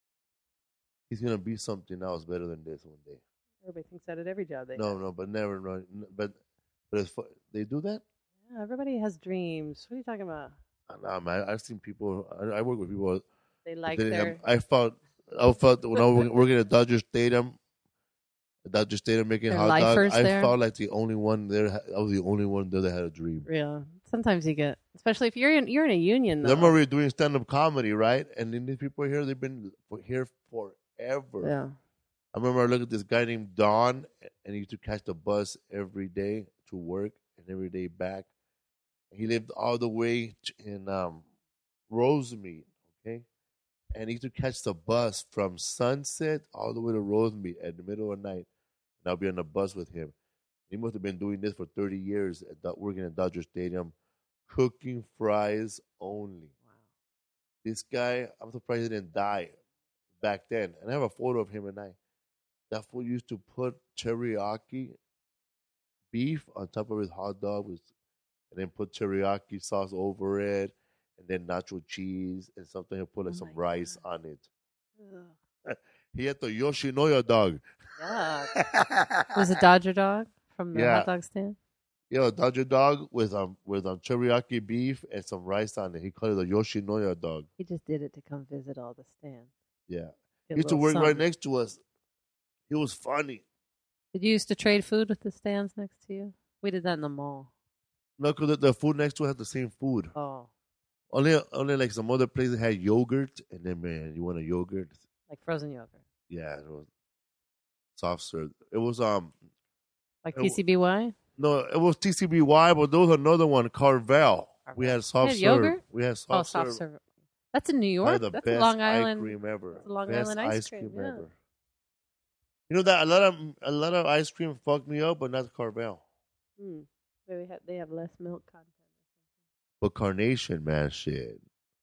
he's gonna be something else better than this one day. Everybody thinks that at every job they have. No, but never. No, but it's they do that. Yeah, everybody has dreams. What are you talking about? Nah, man. I've seen people. I work with people. They like They their. I felt when I was working at Dodger Stadium making Their hot lifers dogs. there? I felt like the only one there. I was the only one there that had a dream. Yeah. Sometimes you get, especially if you're in a union. I Though. remember we were doing stand-up comedy, right? And then these people here, they've been here forever. Yeah. I remember I looked at this guy named Don, and he used to catch the bus every day to work and every day back. He lived all the way in Rosemead, okay? And he used to catch the bus from Sunset all the way to Rosemead at the middle of the night. And I'll be on the bus with him. He must have been doing this for 30 years, working at Dodger Stadium, cooking fries only. Wow. This guy, I'm surprised he didn't die back then. And I have a photo of him and I. That fool used to put teriyaki beef on top of his hot dog, and then put teriyaki sauce over it, and then nacho cheese, and something. He'll put like some rice on it. Ugh. He had the Yoshinoya dog. Yeah. It was a Dodger dog from the hot dog stand? Yeah, a Dodger dog with teriyaki beef and some rice on it. He called it the Yoshinoya dog. He just did it to come visit all the stands. Yeah. Get He used to a work little right something. next to us. He was funny. Did you used to trade food with the stands next to you? We did that in the mall. No, because the food next to us had the same food. Oh. Only like some other places had yogurt, and then, man, you want a yogurt? Like frozen yogurt. Yeah, it was soft serve. It was Like TCBY? No, it was TCBY, but there was another one, Carvel. We had soft serve. Yogurt? We had soft soft serve. serve. That's in New Probably York. the That's best Long ice Island. cream ever. That's Long Best Island ice cream. Yeah. ever. You know that a lot of ice cream fucked me up, but not Carvel. They have less milk content. But Carnation, man, shit.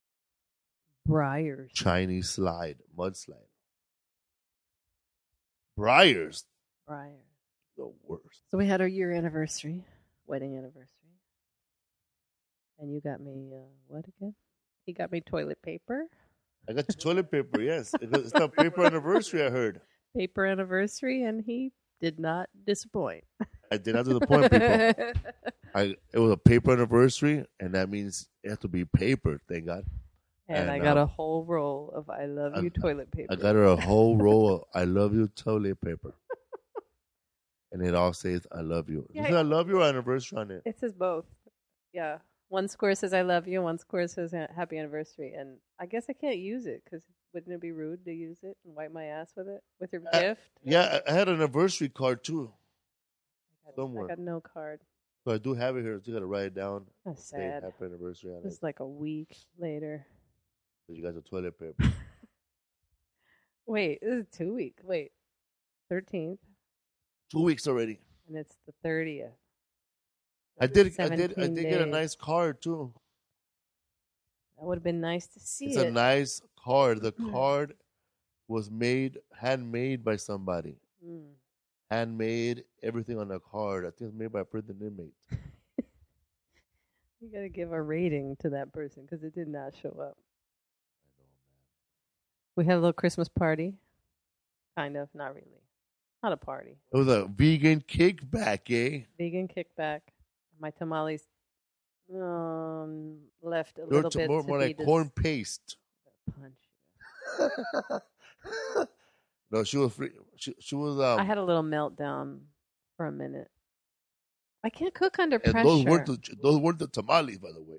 Briars. Chinese slide, mudslide. Briars, the worst. So we had our wedding anniversary. And you got me, what again? He got me toilet paper. I got the toilet paper, yes. It's the paper anniversary, I heard. Paper anniversary, and he did not disappoint. I did not disappoint people. It was a paper anniversary, and that means it has to be paper, thank God. And I got a whole roll of I love you toilet paper. I got her a whole roll of I love you toilet paper. And it all says I love you. Yeah, It says I love you anniversary on it. It says both. Yeah. One square says I love you, one square says happy anniversary. And I guess I can't use it because wouldn't it be rude to use it and wipe my ass with it with your gift? Yeah, I had an anniversary card too. Somewhere. I got no card. So I do have it here. So you got to write it down. That's Say sad. happy anniversary on It was it. like a week later. So you got the toilet paper. Wait, this is 2 weeks. Wait, 13th, 2 weeks already. and it's the 30th. I did get a 17 days. nice card too. That would have been nice to see It's it. a nice card. The card was handmade by somebody. Mm. Handmade, everything on the card. I think it's made by a prison inmate. You got to give a rating to that person because it did not show up. We had a little Christmas party. Kind of, not really. Not a party. It was a vegan kickback, eh? Vegan kickback. My tamales left a They were little bit more to like be corn paste. punch. No, she was free. She was. I had a little meltdown for a minute. I can't cook under and pressure. those weren't the tamales, by the way.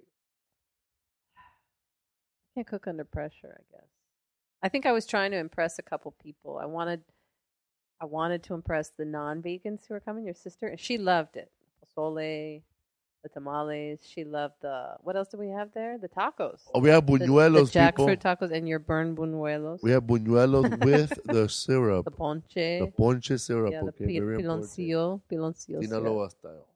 I can't cook under pressure, I guess. I think I was trying to impress a couple people. I wanted to impress the non-vegans who were coming, your sister, and she loved it. Pozole, the tamales. She loved what else do we have there? The tacos. Oh, we have buñuelos, the people. jackfruit tacos and your burned buñuelos. We have buñuelos with the syrup. The ponche. The ponche syrup. Yeah, okay, the very piloncillo Sinaloa style.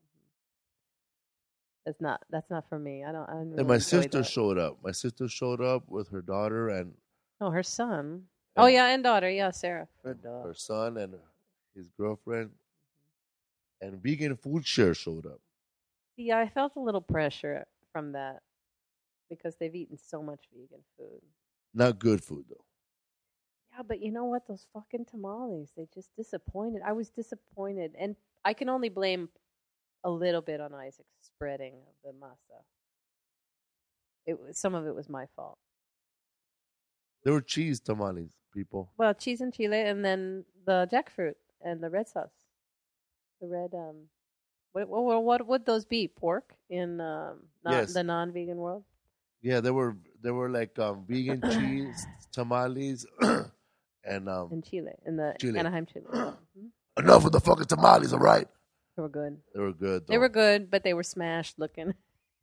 That's not for me. I don't really And my enjoy sister that. showed up. My sister showed up with her daughter and Oh, her son. Oh, yeah, and daughter. Yeah, Sarah. her son and his girlfriend. And Vegan Food Share showed up. Yeah, I felt a little pressure from that because they've eaten so much vegan food. Not good food, though. Yeah, but you know what? Those fucking tamales, they just disappointed. I was disappointed. And I can only blame a little bit on Isaac's spreading of the masa. Some of it was my fault. There were cheese tamales, people. Well, cheese and chile, and then the jackfruit and the red sauce. The red, what would those be? Pork in Yes. the non-vegan world? Yeah, there were like vegan cheese tamales and In Chile, in the Chile. Anaheim, Chile. enough with the fucking tamales, all right? They were good. They were good, though. They were good, but they were smashed looking.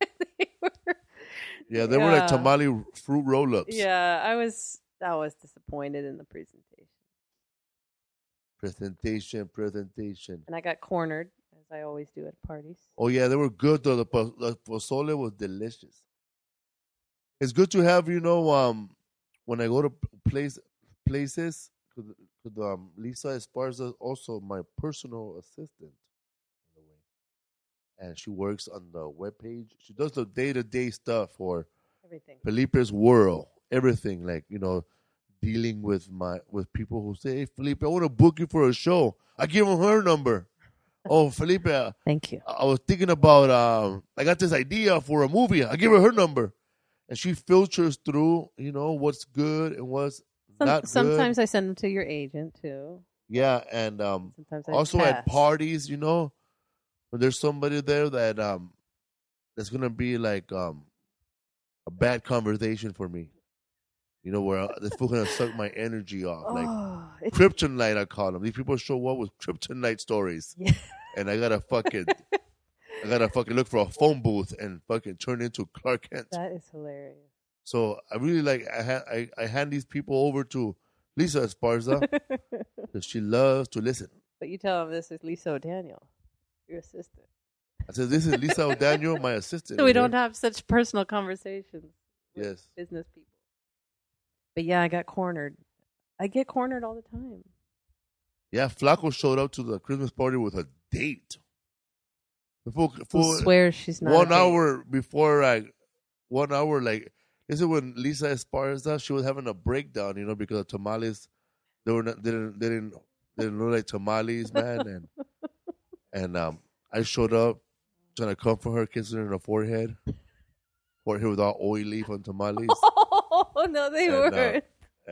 Yeah, they were like tamale fruit roll-ups. Yeah, I was disappointed in the presentation. Presentation. And I got cornered, as I always do at parties. Oh, yeah, they were good, though. The pozole was delicious. It's good to have, when I go to places, because Lisa Esparza is also my personal assistant, by the way. And she works on the webpage. She does the day-to-day stuff for Everything. Felipe's world. Everything, like, dealing with people who say, hey, Felipe, I want to book you for a show. I give them her number. Oh, Felipe, Thank you. I was thinking about, I got this idea for a movie. I give her number. And she filters through, what's good and what's not good. Sometimes I send them to your agent, too. Yeah, and Sometimes I also pass. at parties, when there's somebody there that that's going to be like a bad conversation for me. Where this fool going to suck my energy off. Like kryptonite, I call them. These people show up with kryptonite stories. Yeah. And I got to fucking look for a phone booth and fucking turn into Clark Kent. That is hilarious. So I really I hand these people over to Lisa Esparza because she loves to listen. But you tell them this is Lisa O'Daniel, your assistant. I said, this is Lisa O'Daniel, my assistant. So we don't have such personal conversations. Yes. Business people. But yeah, I got cornered. I get cornered all the time. Yeah, Flaco showed up to the Christmas party with a date. The fool swears she's not. 1 hour before, this is when Lisa Esparza, she was having a breakdown, because of tamales. They didn't look like tamales, man. And I showed up trying to comfort her, kissing her in the forehead with all oily from tamales. Oh no, they weren't.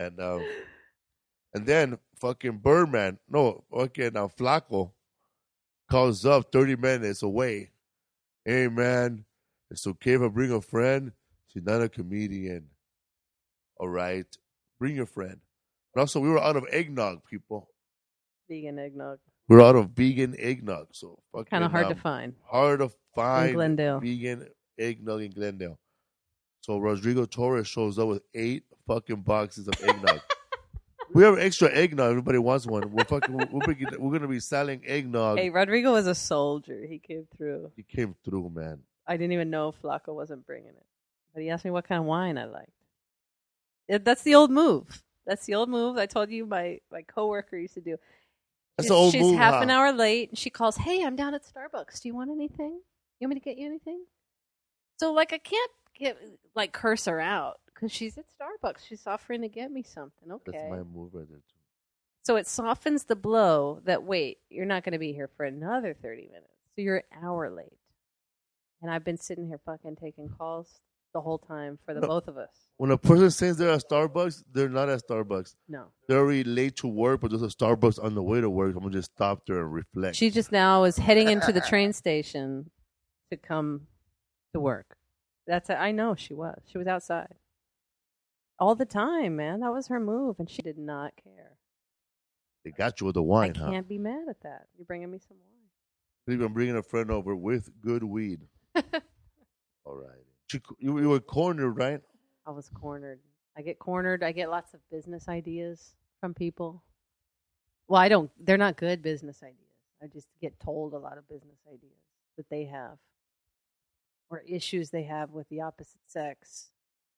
And then fucking Birdman, Flaco calls up 30 minutes away. Hey man, it's okay if I bring a friend. She's not a comedian. All right, bring your friend. And also, we were out of eggnog, people. Vegan eggnog. We're out of vegan eggnog, so fucking Kind of hard to find. Hard to find in Glendale. Vegan eggnog in Glendale. So Rodrigo Torres shows up with 8 fucking boxes of eggnog. We have extra eggnog. Everybody wants one. We're gonna be selling eggnog. Hey, Rodrigo was a soldier. He came through. He came through, man. I didn't even know Flaco wasn't bringing it, but he asked me what kind of wine I liked. That's the old move. I told you my coworker used to do. That's the old move. She's half an hour late, and she calls, "Hey, I'm down at Starbucks. Do you want anything? You want me to get you anything?" So I can't curse her out because she's at Starbucks. She's offering to get me something. Okay. That's my move right there, too. So it softens the blow that, wait, you're not going to be here for another 30 minutes. So you're an hour late. And I've been sitting here fucking taking calls the whole time for the both of us. When a person says they're at Starbucks, they're not at Starbucks. No. They're already late to work, but there's a Starbucks on the way to work. I'm going to just stop there and reflect. She just now is heading into the train station to come to work. I know she was. She was outside. All the time, man. That was her move, and she did not care. They got you with the wine, I can't be mad at that. You're bringing me some wine. I'm bringing a friend over with good weed. All right. You were cornered, right? I was cornered. I get cornered. I get lots of business ideas from people. Well, they're not good business ideas. I just get told a lot of business ideas that they have or issues they have with the opposite sex.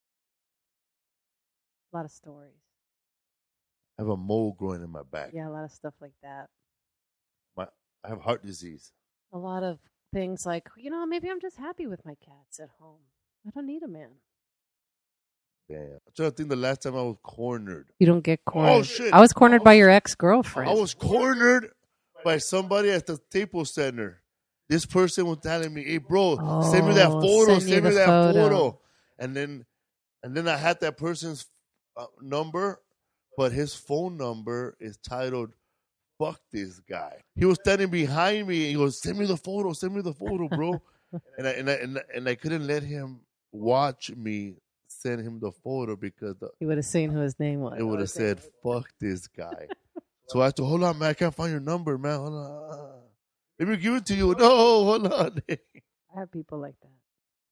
A lot of stories. I have a mole growing in my back. Yeah, a lot of stuff like that. I have heart disease. A lot of things like, maybe I'm just happy with my cats at home. I don't need a man. Damn. I'm trying to think the last time I was cornered. You don't get cornered. Oh, shit. I was cornered by your ex-girlfriend. I was cornered by somebody at the Staples Center. This person was telling me, hey, bro, send me that photo. Send me that photo. And then I had that person's number, but his phone number is titled, fuck this guy. He was standing behind me, and he goes, send me the photo, bro. and I couldn't let him watch me send him the photo because he would have seen who his name was. It would have said, fuck this guy. So I had to, hold on, man, I can't find your number, man. Hold on. Let me give it to you. No, hold on. I have people like that.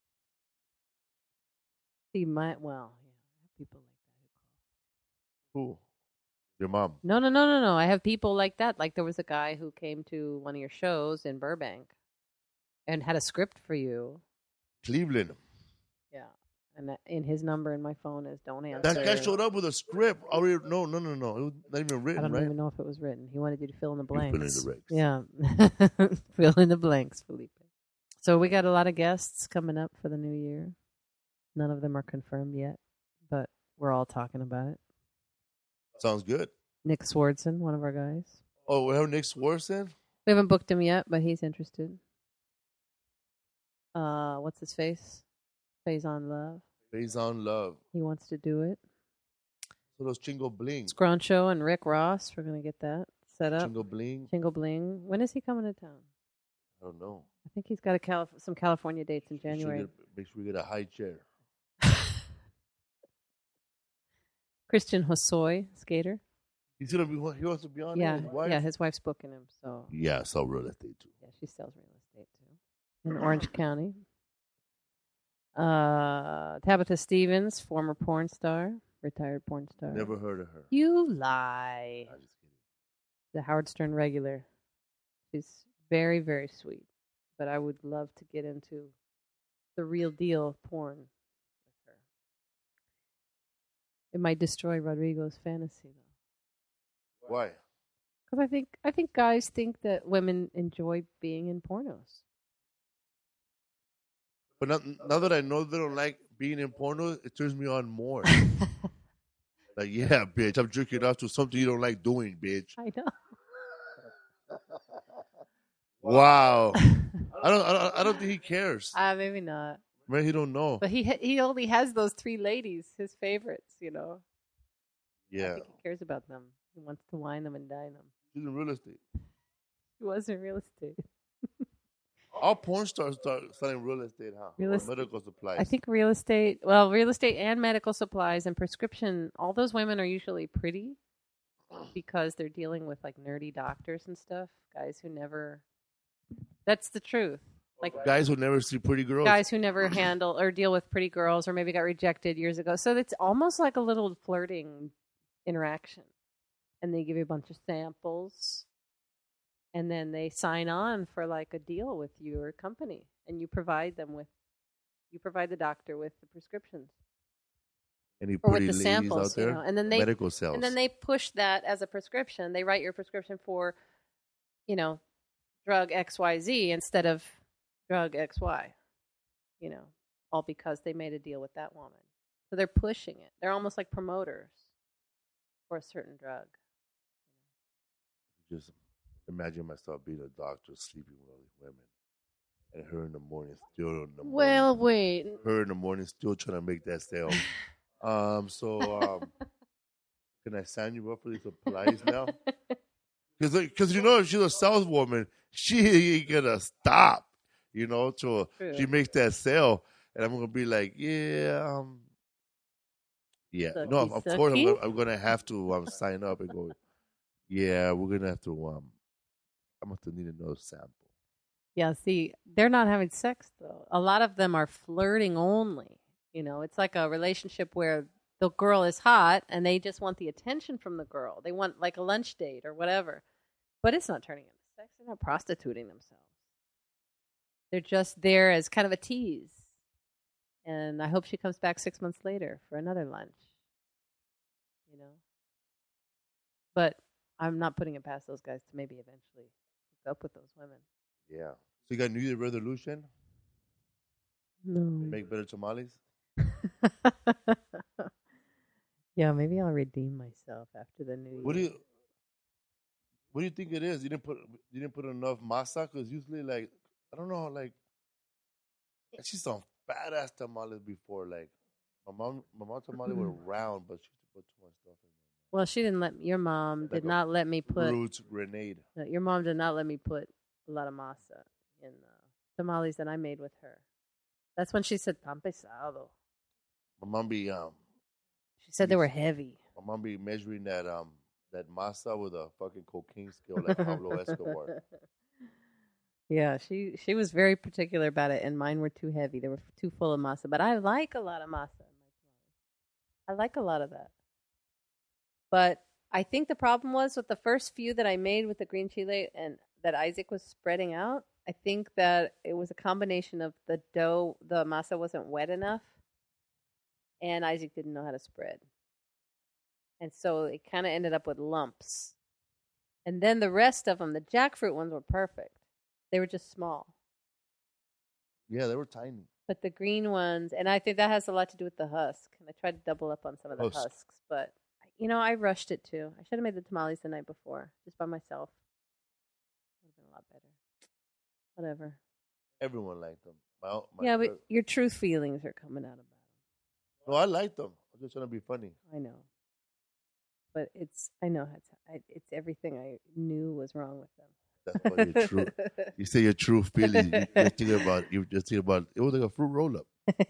I have people like that. Who? Your mom? No. I have people like that. Like there was a guy who came to one of your shows in Burbank and had a script for you. Cleveland. Yeah. And in his number in my phone is don't answer. That guy showed up with a script. No. It was not even written, I don't right? even know if it was written. He wanted you to fill in the blanks. Fill in the blanks. Yeah. Fill in the blanks, Felipe. So we got a lot of guests coming up for the new year. None of them are confirmed yet, but we're all talking about it. Sounds good. Nick Swardson, one of our guys. Oh, we have Nick Swardson? We haven't booked him yet, but he's interested. What's his face? Faison Love. Faison Love. He wants to do it. So those Chingo Bling. Scruncho and Rick Ross. We're going to get that set up. Chingo Bling. Chingo Bling. When is he coming to town? I don't know. I think he's got some California dates in January. Make sure we get a high chair. Christian Hosoi, skater. He wants to be on yeah, his wife? Yeah, his wife's booking him. So yeah, sell real estate too. Yeah, she sells real estate too. In Orange County. Tabitha Stevens, former porn star, retired porn star. Never heard of her. You lie. I'm just kidding. The Howard Stern regular. She's very, very sweet. But I would love to get into the real deal porn with her. It might destroy Rodrigo's fantasy, though. Why? Because I think guys think that women enjoy being in pornos. But now that I know they don't like being in porno, it turns me on more. Like, yeah, bitch, I'm jerking off to something you don't like doing, bitch. I know. Wow. I don't think he cares. Maybe not. Man, he don't know. But he only has those three ladies, his favorites, Yeah. I think he cares about them. He wants to wine them and dine them. He's in real estate. He was in real estate. All porn stars start selling real estate, huh? Medical supplies. I think real estate and medical supplies and prescription, all those women are usually pretty because they're dealing with like nerdy doctors and stuff. Guys who never, that's the truth. Like guys who never see pretty girls. Guys who never handle or deal with pretty girls or maybe got rejected years ago. So it's almost like a little flirting interaction. And they give you a bunch of samples. And then they sign on for like a deal with your company, and you provide the doctor with the prescriptions. Any pretty with the ladies samples, out there? And then medical sales. And then they push that as a prescription. They write your prescription for, drug XYZ instead of drug XY. All because they made a deal with that woman. So they're pushing it. They're almost like promoters for a certain drug. Just imagine myself being a doctor sleeping with all these women, and her in the morning still in the morning. Well, wait. Her in the morning still trying to make that sale. Can I sign you up for these Pilates now? Because you know, if she's a saleswoman, she ain't gonna stop. You know, till she makes that sale, and I'm gonna be like, yeah. No, of course I'm gonna have to sign up and go. Yeah, we're gonna have to. I'm gonna need another sample. Yeah, see, they're not having sex though. A lot of them are flirting only. You know, it's like a relationship where the girl is hot and they just want the attention from the girl. They want like a lunch date or whatever. But it's not turning into sex. They're not prostituting themselves. They're just there as kind of a tease. And I hope she comes back 6 months later for another lunch. You know? But I'm not putting it past those guys to maybe eventually hook up with those women. Yeah. So you got New Year resolution? No. Make better tamales? Yeah, maybe I'll redeem myself after the New Year. What do you think it is? You didn't put enough masa? Because usually, like, I don't know, like, I see some fat ass tamales before. Like, my mom tamale were round, but she put too much stuff in there. Well, she didn't let your mom Like did not let me put roots grenade. No, your mom did not let me put a lot of masa in tamales that I made with her. That's when she said tan pesado. My mom be She said they were heavy. My mom be measuring that masa with a fucking cocaine scale like Pablo Escobar. Yeah, she was very particular about it, and mine were too heavy. They were too full of masa. But I like a lot of masa in my tamales. I like a lot of that. But I think the problem was with the first few that I made with the green chile and that Isaac was spreading out, I think that it was a combination of the dough, the masa wasn't wet enough, and Isaac didn't know how to spread. And so it kind of ended up with lumps. And then the rest of them, the jackfruit ones were perfect. They were just small. Yeah, they were tiny. But the green ones, and I think that has a lot to do with the husk. And I tried to double up on some of the husks, but you know, I rushed it too. I should have made the tamales the night before, just by myself. Would have been a lot better. Whatever. Everyone liked them. Yeah, but your truth feelings are coming out about them. No, I liked them. I'm just trying to be funny. I know. But I know it's everything I knew was wrong with them. That's what your true. You say your true feelings. You just think about. It was like a fruit roll up.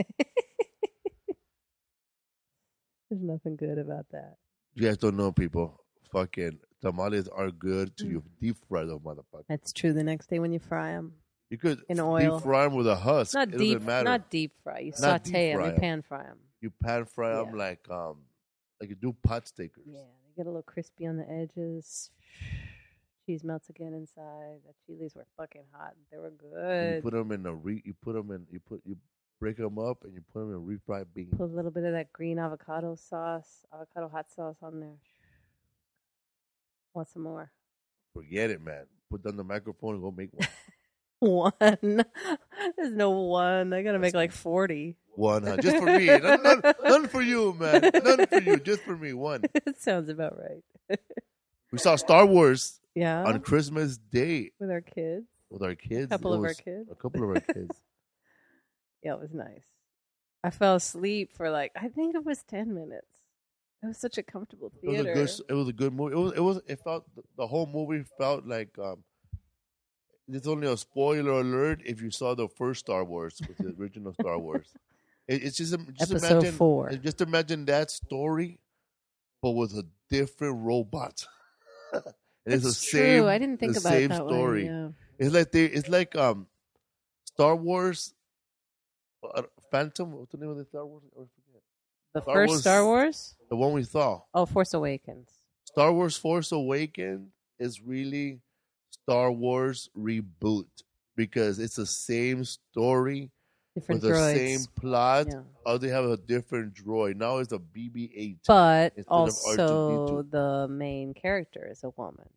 There's nothing good about that. You guys don't know, people. Fucking tamales are good till you deep fry them, motherfucker. That's true. The next day when you fry them, you could in oil. Deep fry them with a husk. Not it deep. Doesn't matter. Not deep fry. You saute them. You pan fry them. You pan fry them like you do pot stickers. Yeah, they get a little crispy on the edges. Cheese melts again inside. The chiles were fucking hot. They were good. You put them in you break them up and you put them in refried beans. Put a little bit of that green avocado hot sauce on there. Want some more? Forget it, man. Put down the microphone and go make one. One. There's no one. I gotta make like 40. One, huh? Just for me. None for you, man. None for you. Just for me. One. That sounds about right. We saw Star Wars. Yeah. On Christmas Day. With our kids. A couple of our kids. A couple of our kids. Yeah, it was nice. I fell asleep for I think it was 10 minutes. It was such a comfortable theater. It was a good movie. It felt the whole movie felt like it's only a spoiler alert if you saw the first Star Wars with the original Star Wars. It's just Episode 4. Just imagine that story, but with a different robot. It's the same. I didn't think about it that story. Way, yeah. It's like Star Wars. Phantom. What's the name of the Star Wars? I forget. The first Star Wars. The one we saw. Oh, Force Awakens. Star Wars Force Awakens is really Star Wars reboot because it's the same story different with droids. The same plot. Yeah. Oh, they have a different droid. Now it's a BB-8. But also the main character is a woman.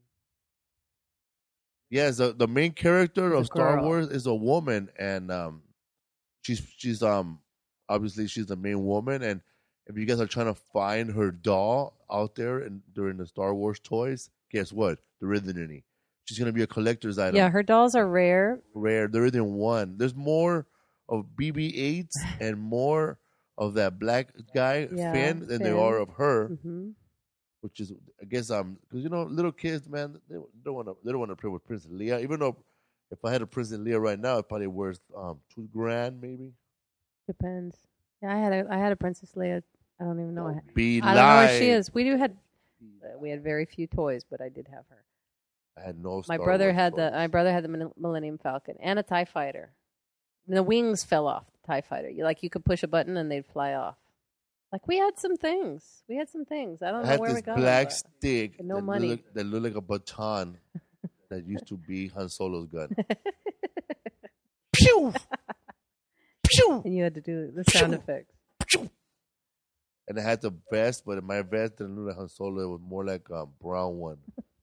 Yes, the main character of Star Wars is a woman, and she's obviously she's the main woman, and if you guys are trying to find her doll out there and during the Star Wars toys, guess what? There isn't any. She's gonna be a collector's item. Yeah, her dolls are rare. Rare. There isn't one. There's more of BB-8s and more of that black guy Finn than there are of her. Mm-hmm. Which is, I guess, because little kids, man, they don't want to play with Princess Leia. Even though, if I had a Princess Leia right now, it probably worth $2,000 maybe. Depends. Yeah, I had a Princess Leia. I don't even know. I Be don't know where she is. We had very few toys, but I did have her. I had no. My brother had the Millennium Falcon and a TIE fighter. And the wings fell off the TIE fighter. You could push a button and they'd fly off. Like we had some things. I don't know where we got them. I had this black stick no money. That looked like a baton that used to be Han Solo's gun. Pew! Pew! And you had to do the sound effects. Pew! And I had the vest, but my vest didn't look like Han Solo. It was more like a brown one.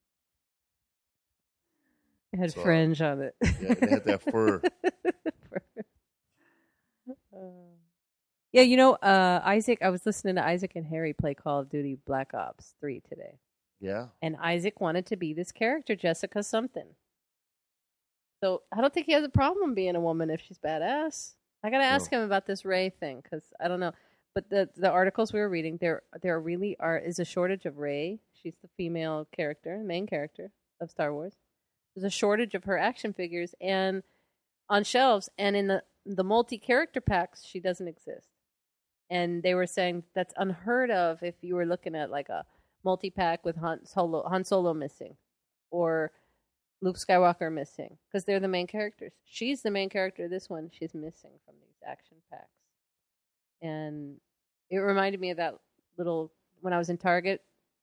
It had fringe on it. Yeah, it had that fur. Yeah, Isaac, I was listening to Isaac and Harry play Call of Duty Black Ops 3 today. Yeah. And Isaac wanted to be this character, Jessica something. So I don't think he has a problem being a woman if she's badass. I got to ask him about this Rey thing because I don't know. But the articles we were reading, there really is a shortage of Rey. She's the female character, main character of Star Wars. There's a shortage of her action figures and on shelves, and in the multi-character packs, she doesn't exist. And they were saying that's unheard of if you were looking at like a multi-pack with Han Solo missing or Luke Skywalker missing because they're the main characters. She's the main character of this one. She's missing from these action packs. And it reminded me of that little, when I was in Target,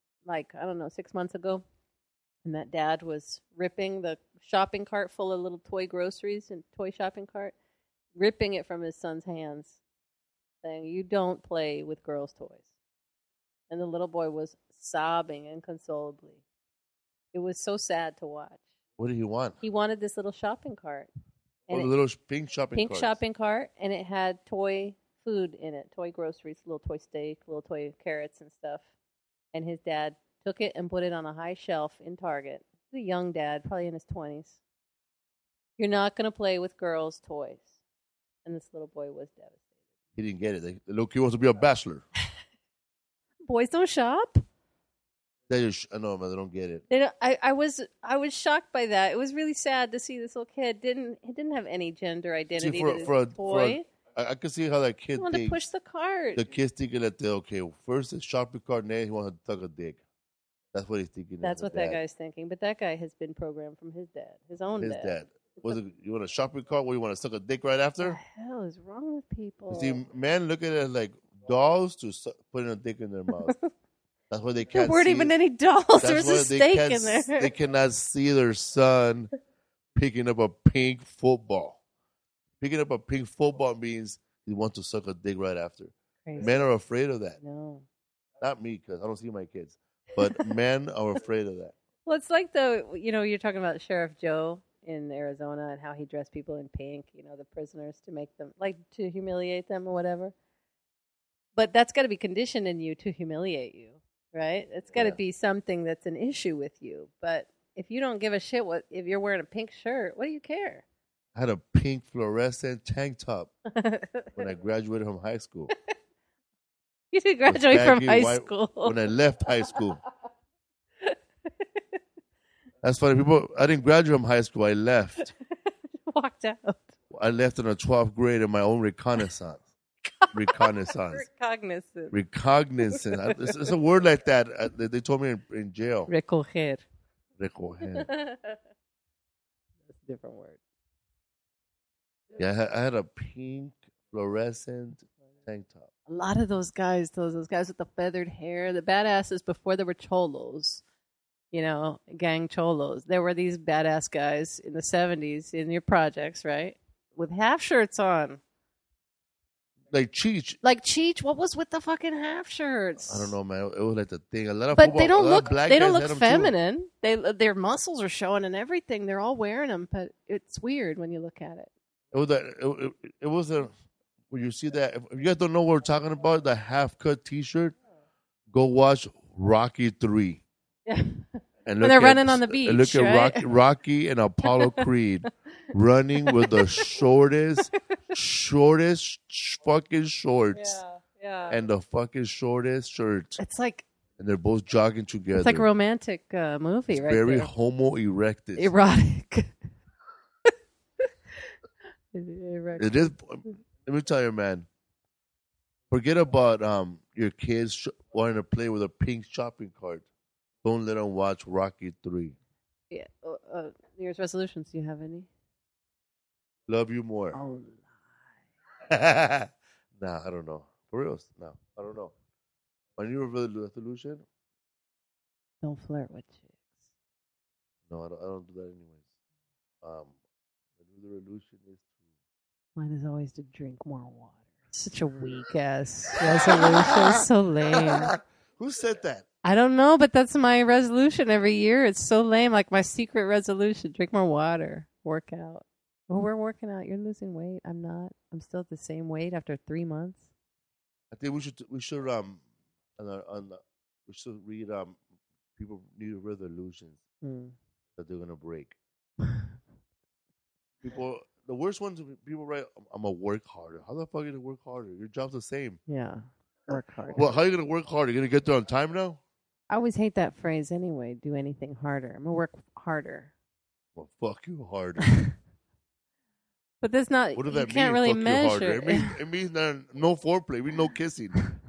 6 months ago, and that dad was ripping the shopping cart full of little toy groceries and toy shopping cart, ripping it from his son's hands, saying, "You don't play with girls' toys." And the little boy was sobbing inconsolably. It was so sad to watch. What did he want? He wanted this little shopping cart. And a little pink shopping cart, and it had toy food in it, toy groceries, little toy steak, little toy carrots and stuff. And his dad took it and put it on a high shelf in Target. He's a young dad, probably in his 20s. "You're not going to play with girls' toys." And this little boy was devastated. He didn't get it. The little kid wants to be a bachelor. Boys don't shop? I know, man. They don't get it. They don't, I was shocked by that. It was really sad to see this little kid. He didn't have any gender identity. For a toy. I can see how that kid wanted to push the cart. The kid's thinking that first the shopping cart, then he wants to suck a dick. That's what he's thinking. That's what that guy's thinking. But that guy has been programmed from his dad, his own dad. His dad. You want a shopping cart where you want to suck a dick right after? What the hell is wrong with people? You see, men look at it like dolls to put a dick in their mouth. That's why they can't. There weren't even any dolls. There was a steak in there. They cannot see their son picking up a pink football. Picking up a pink football means he wants to suck a dick right after. Crazy. Men are afraid of that. No. Not me, because I don't see my kids. But men are afraid of that. Well, it's like you're talking about Sheriff Joe in Arizona and how he dressed people in pink, the prisoners to make them, to humiliate them or whatever. But that's got to be conditioned in you to humiliate you, right? It's got to be something that's an issue with you. But if you don't give a shit if you're wearing a pink shirt, what do you care? I had a pink fluorescent tank top when I graduated from high school. You didn't graduate from high school. When I left high school. That's funny. I didn't graduate from high school. I left. Walked out. I left in the 12th grade in my own reconnaissance. Recognizance. It's a word like that. They told me in jail. Recoger. That's a different word. Yeah, I had a pink fluorescent tank top. A lot of those guys with the feathered hair, the badasses before there were cholos, gang cholos. There were these badass guys in the 70s in your projects, right? With half shirts on. Like Cheech. What was with the fucking half shirts? I don't know, man. It was like the thing. They don't look feminine. Their muscles are showing and everything. They're all wearing them, but it's weird when you look at it. It was when you see that, if you guys don't know what we're talking about, the half cut T-shirt, go watch Rocky 3. Yeah. And When they're running on the beach, and look at right? Rocky and Apollo Creed running with the shortest fucking shorts Yeah. and the fucking shortest shirts, It's like and they're both jogging together. it's like a romantic movie, right? Very there. homo erectus. Erotic. It is. Let me tell you, man. Forget about your kids wanting to play with a pink shopping cart. Don't let them watch Rocky 3. Yeah. New Year's resolutions. Do you have any? Love you more. Oh, Nah, I don't know. For real? No, I don't know. My New Year's resolution? don't flirt with chicks. No, I don't do that anyways. My New Year's resolution is Mine is always to drink more water. Such a weak ass resolution. So lame. Who said that? I don't know, but that's my resolution every year. It's so lame. Like my secret resolution: drink more water, work out. Well, we're working out. You're losing weight. I'm not. I'm still at the same weight after 3 months. I think we should we should read people New Year's resolutions that they're gonna break. People, the worst ones people write, I'm gonna work harder. How the fuck are you gonna work harder? Your job's the same. Yeah, work hard. Well, how are you gonna work harder? You gonna get there on time now? I always hate that phrase anyway. Do anything harder. I'm gonna work harder. Well, fuck you harder. But that's not. What does you that mean? can't really Fuck you harder? measure. It means no foreplay. We no kissing.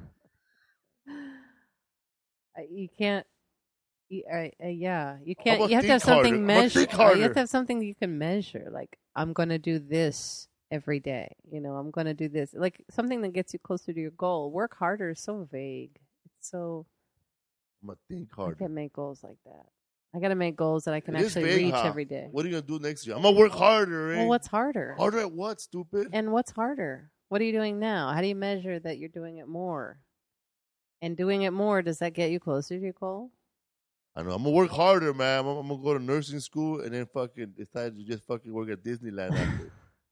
You can't. Yeah, you How can't. about You have to have think harder? something How about measure. think You harder? have to have something you can measure. Like I'm going to do this every day. I'm going to do this. Like something that gets you closer to your goal. Work harder is so vague. It's so. I'm gonna think I harder. can't make goals like that. I got to make goals that I can It is actually vague, reach huh? every day. What are you gonna do next year? I'm gonna work harder. Eh? Well, what's harder? Harder at what? Stupid. And what's harder? What are you doing now? How do you measure that you're doing it more? And doing it more, does that get you closer to your goal? I know. I'm gonna work harder, man. I'm gonna go to nursing school and then fucking decide to just fucking work at Disneyland after.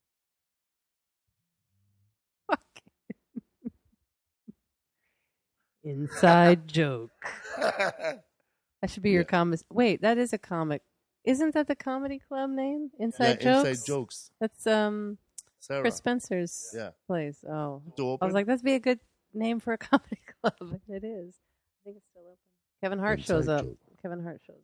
Inside joke. That should be your comic. Wait, that is a comic. Isn't that the comedy club name? Inside Jokes? Inside Jokes. That's Sarah. Chris Spencer's Yeah. place. Oh. Still I open? was like, that'd be a good name for a comedy club. It is. I think it's still open. Kevin Hart Inside shows up. Joke. Kevin Hart shows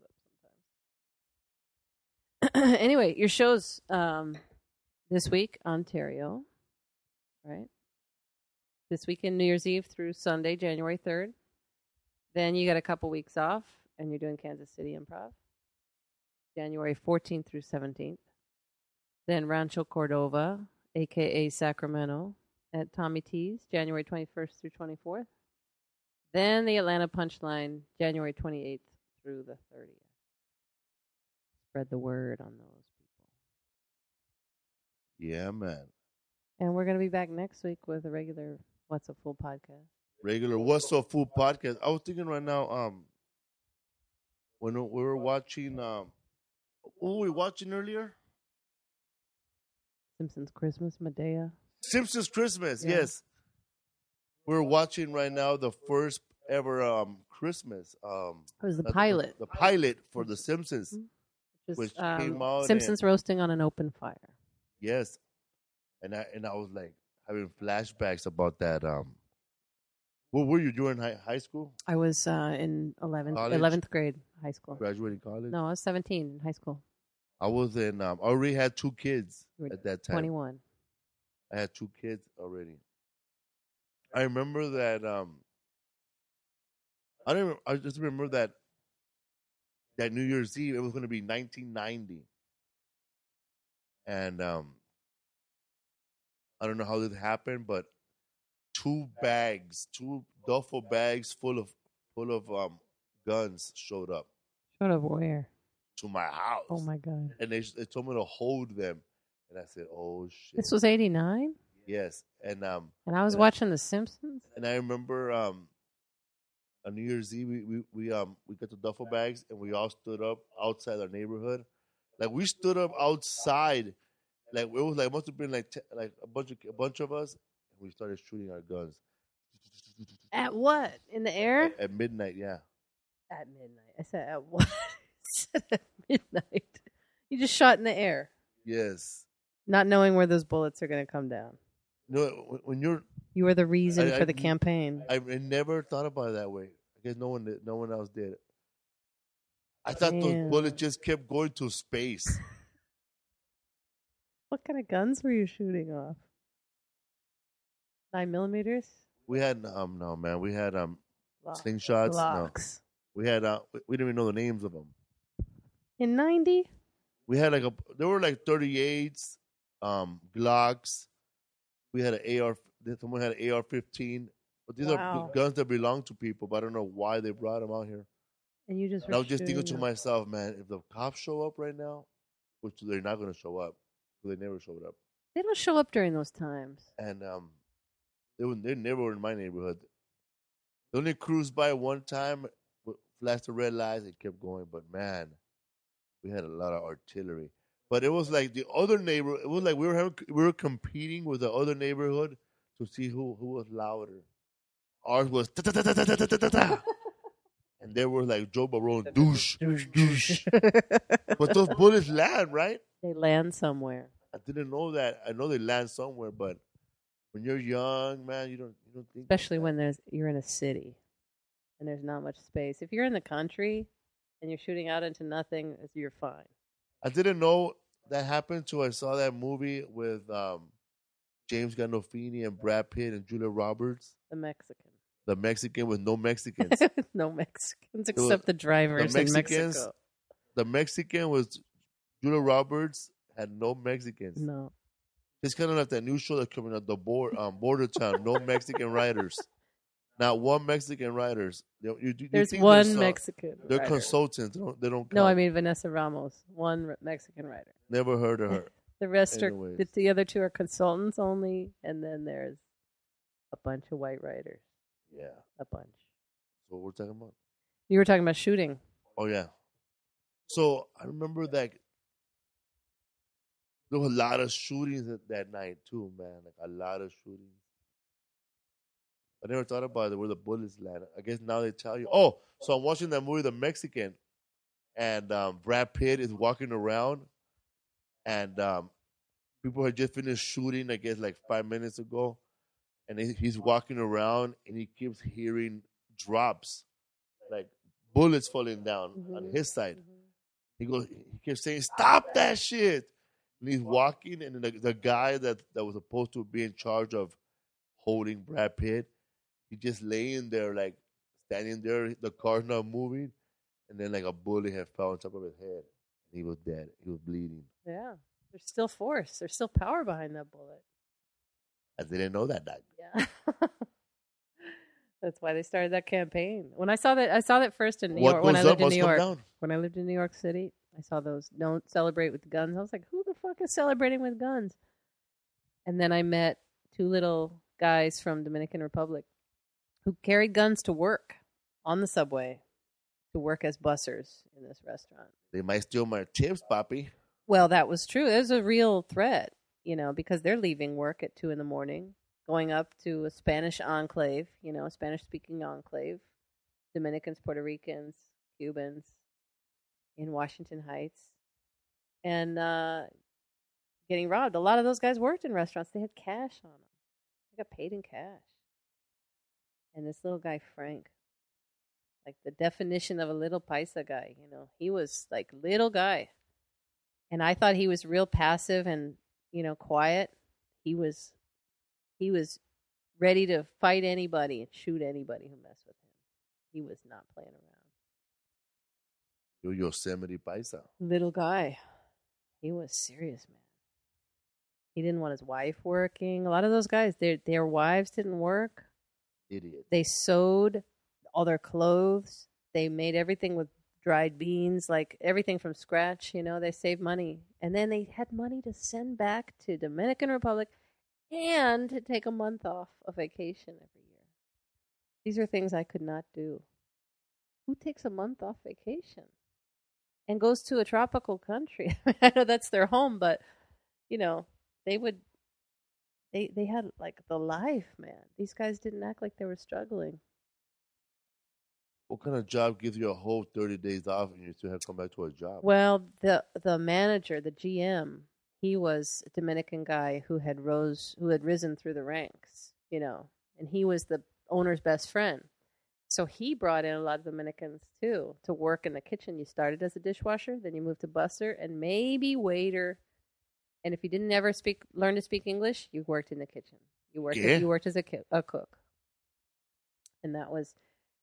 up sometimes. Anyway, your show's this week, Ontario, right? This weekend, New Year's Eve through Sunday, January 3rd. Then you got a couple weeks off, and you're doing Kansas City Improv, January 14th through 17th. Then Rancho Cordova, a.k.a. Sacramento, at Tommy T's, January 21st through 24th. Then the Atlanta Punchline, January 28th through the 30th. Spread the word on those people. Yeah, man. And we're going to be back next week with a regular What's a Fool podcast. Regular What's Up Food podcast. I was thinking right now, when we were watching, what were we watching earlier? Simpsons Christmas, Medea. Simpsons Christmas, Yeah. yes. We're watching right now the first ever Christmas. It was the pilot. The pilot for The Simpsons. Which came out Simpsons roasting on an open fire. Yes. And I was like having flashbacks about that. What were you doing high school? I was in College? 11th grade high school. Graduating college? No, I was 17 in high school. I was in, I already had 2 kids You were at that time. 21. I had 2 kids already. I remember that, I just remember that New Year's Eve, it was going to be 1990. And I don't know how this happened, but 2 duffel bags full of guns showed up Showed up where? to my house. Oh, my God. And they told me to hold them. And I said, oh, shit. This was 89? Yes. And I was watching The Simpsons? and I remember on New Year's Eve, we got the duffel bags, and we all stood up outside our neighborhood. Like, we stood up outside. Like, it was like, must have been like a bunch of us. we started shooting our guns. At what? In the air? At midnight, yeah. At midnight. I said at what? I said at midnight. You just shot in the air, Yes. not knowing where those bullets are going to come down. When you're, You were the reason I- for the campaign. I never thought about it that way. I guess no one else did. I thought those Damn. bullets just kept going to space. What kind of guns were you shooting off? 9mm? We had no man. We had Glock. slingshots. No, Glocks. we had we didn't even know the names of them. In 90? We had there were like 38s, Glocks. We had an AR. Someone had an AR-15. But these Wow. are guns that belong to people. But I don't know why they brought them out here. And you just And I was just thinking shooting to them. myself, man, if the cops show up right now, which they're not going to show up, because they never showed up, They don't show up during those times. and they never were in my neighborhood. They only cruised by one time, flashed the red lights, and kept going. But man, we had a lot of artillery. But it was like the other neighbor. It was like we were competing with the other neighborhood to see who was louder. Ours was ta ta ta ta ta ta ta ta ta, and they were like Joe Barone, douche, douche. But those bullets land, right? They land somewhere. I didn't know that. I know they land somewhere, but when you're young, man, you don't think. Especially when you're in a city and there's not much space. If you're in the country and you're shooting out into nothing, you're fine. I didn't know that happened till I saw that movie with James Gandolfini and Brad Pitt and Julia Roberts, The Mexican. the Mexican with no Mexicans. No Mexicans was- except the drivers the in Mexicans- Mexico. The Mexican was Julia Roberts, had no Mexicans. No. It's kind of like that new show that's coming out, the Border Town. No Mexican writers. Not one Mexican writers. You There's think one there's, Mexican. They're writer. consultants. They don't count. No, I mean Vanessa Ramos, one Mexican writer. Never heard of her. The rest Anyways. are the other two are consultants only, and then there's a bunch of white writers. Yeah. A bunch. So what we're talking about. You were talking about shooting. Oh yeah. So I remember that there were a lot of shootings that night too, man. Like a lot of shootings. I never thought about it where the bullets landed. I guess now they tell you. Oh, so I'm watching that movie, The Mexican, and Brad Pitt is walking around, and people had just finished shooting. I guess like 5 minutes ago, and he's walking around, and he keeps hearing drops, like bullets falling down on his side. He kept saying, "Stop that shit!" And he's walking, and the guy that was supposed to be in charge of holding Brad Pitt, he just laying there, like standing there. The car's not moving, and then like a bullet had fell on top of his head, and he was dead. He was bleeding. Yeah. There's still force. There's still power behind that bullet. I didn't know that. Yeah. That's why they started that campaign. When I saw that first in New What York. When I goes lived up in must New come York. down. When I lived in New York City, I saw those "Don't celebrate with guns." I was like, "Who the fuck is celebrating with guns?" And then I met two little guys from Dominican Republic who carried guns to work on the subway, to work as bussers in this restaurant. They might steal my tips, Papi. Well, that was true. It was a real threat, because they're leaving work at 2 a.m, going up to a Spanish enclave, a Spanish-speaking enclave, Dominicans, Puerto Ricans, Cubans, in Washington Heights, and getting robbed. A lot of those guys worked in restaurants. They had cash on them. They got paid in cash. And this little guy, Frank, like the definition of a little paisa guy, he was like little guy. And I thought he was real passive and, quiet. He was ready to fight anybody and shoot anybody who messed with him. He was not playing around. Yo Yosemite Paisa. Little guy. He was serious, man. He didn't want his wife working. A lot of those guys, their wives didn't work. Idiot. They sewed all their clothes. They made everything with dried beans, like everything from scratch. They saved money. And then they had money to send back to Dominican Republic and to take a month off of vacation every year. These are things I could not do. Who takes a month off vacation and goes to a tropical country? I know that's their home, but, they would They had like the life, man. These guys didn't act like they were struggling. What kind of job gives you a whole 30 days off and you still have to come back to a job? Well, the manager, the GM, he was a Dominican guy who had risen through the ranks, and he was the owner's best friend. So he brought in a lot of Dominicans too to work in the kitchen. You started as a dishwasher, then you moved to busser and maybe waiter. And if you didn't ever learn to speak English, you worked in the kitchen. You worked as a cook. And that was,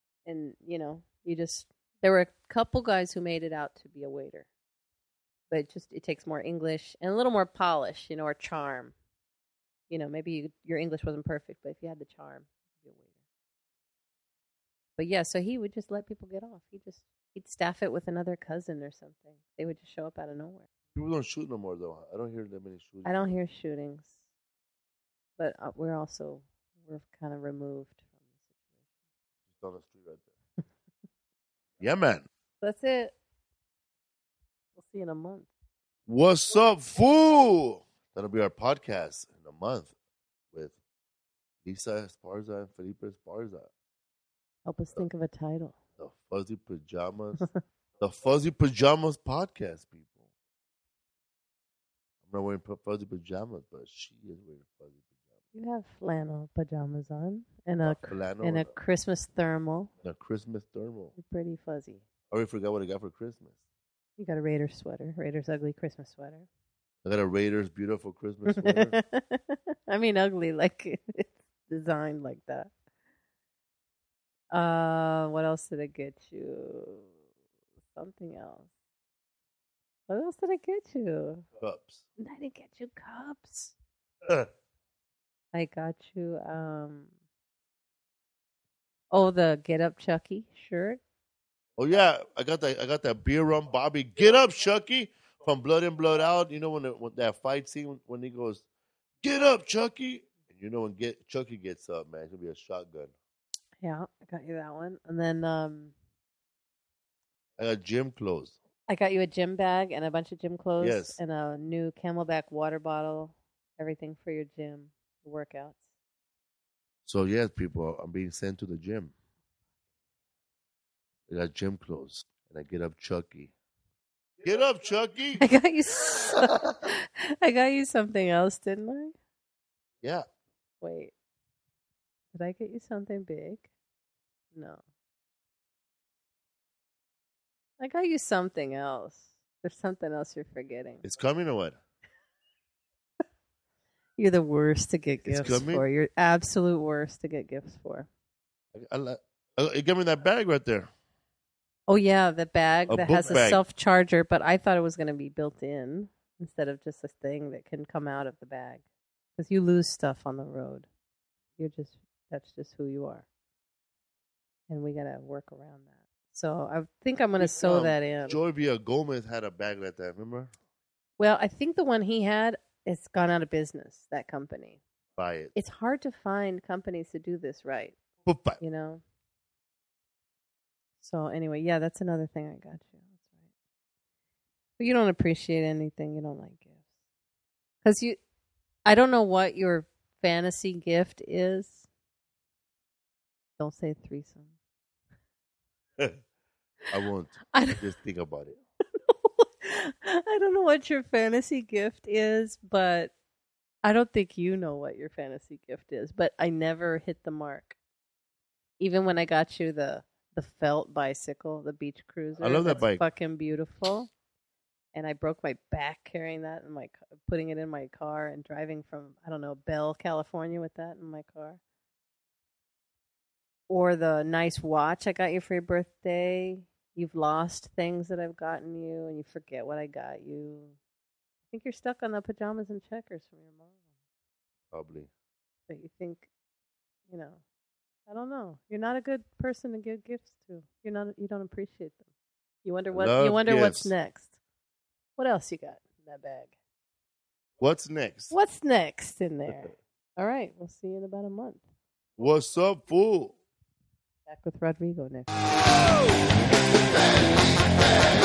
there were a couple guys who made it out to be a waiter. But it takes more English and a little more polish, or charm. Maybe your English wasn't perfect, but if you had the charm, you'd be a waiter. But yeah, so he would just let people get off. He'd staff it with another cousin or something. They would just show up out of nowhere. People don't shoot no more, though. I don't hear that many shootings. I don't hear shootings. But we're kind of removed from the situation. Just on the street right there. Yeah, man. That's it. We'll see you in a month. What's up, fool? That'll be our podcast in a month with Lisa Esparza and Felipe Esparza. Help us think of a title. The Fuzzy Pajamas. The Fuzzy Pajamas podcast, people. I'm not wearing fuzzy pajamas, but she is wearing fuzzy pajamas. You have flannel pajamas on and a Christmas thermal. And a Christmas thermal. You're pretty fuzzy. I already forgot what I got for Christmas. You got a Raiders sweater. Raiders ugly Christmas sweater. I got a Raiders beautiful Christmas sweater. I mean ugly, like it's designed like that. What else did I get you? Something else. What else did I get you? Cups. I didn't get you cups. I got you the Get Up Chucky shirt. Oh yeah, I got that beer rum Bobby. Get up, Chucky, from Blood In Blood Out. When that fight scene when he goes, "Get up, Chucky," and when Chucky gets up, man, it's gonna be a shotgun. Yeah, I got you that one, and then I got gym clothes. I got you a gym bag and a bunch of gym clothes. Yes. And a new Camelback water bottle. Everything for your gym, workouts. So yes, people, I'm being sent to the gym. I got gym clothes, and I get up, Chucky. Get up, Chucky! I got you. I got you something else, didn't I? Yeah. Wait. Did I get you something big? No. I got you something else. There's something else you're forgetting. It's coming or what? You're the worst to get gifts for. You're absolute worst to get gifts for. You gave me that bag right there. Oh, yeah, the bag that has bag. a self-charger, but I thought it was going to be built in instead of just a thing that can come out of the bag. Because you lose stuff on the road. That's just who you are. And we got to work around that. So I think I'm going to sew that in. Joy Villagomez had a bag like that, remember? Well, I think the one he had, it's gone out of business, that company. Buy it. It's hard to find companies to do this right. So anyway, yeah, that's another thing I got you. That's right. But you don't appreciate anything. You don't like gifts. Because I don't know what your fantasy gift is. Don't say threesome. I won't. Just think about it. I don't know what your fantasy gift is, but I don't think you know what your fantasy gift is. But I never hit the mark. Even when I got you the felt bicycle, the beach cruiser. I love that bike. Fucking beautiful. And I broke my back carrying that and putting it in my car and driving from, Bell, California with that in my car. Or the nice watch I got you for your birthday. You've lost things that I've gotten you, and you forget what I got you. I think you're stuck on the pajamas and checkers from your mom. Probably. But you think, I don't know. You're not a good person to give gifts to. You don't appreciate them. You wonder what's next. What else you got in that bag? What's next? What's next in there? All right, we'll see you in about a month. What's up, fool? Back with Rodrigo next.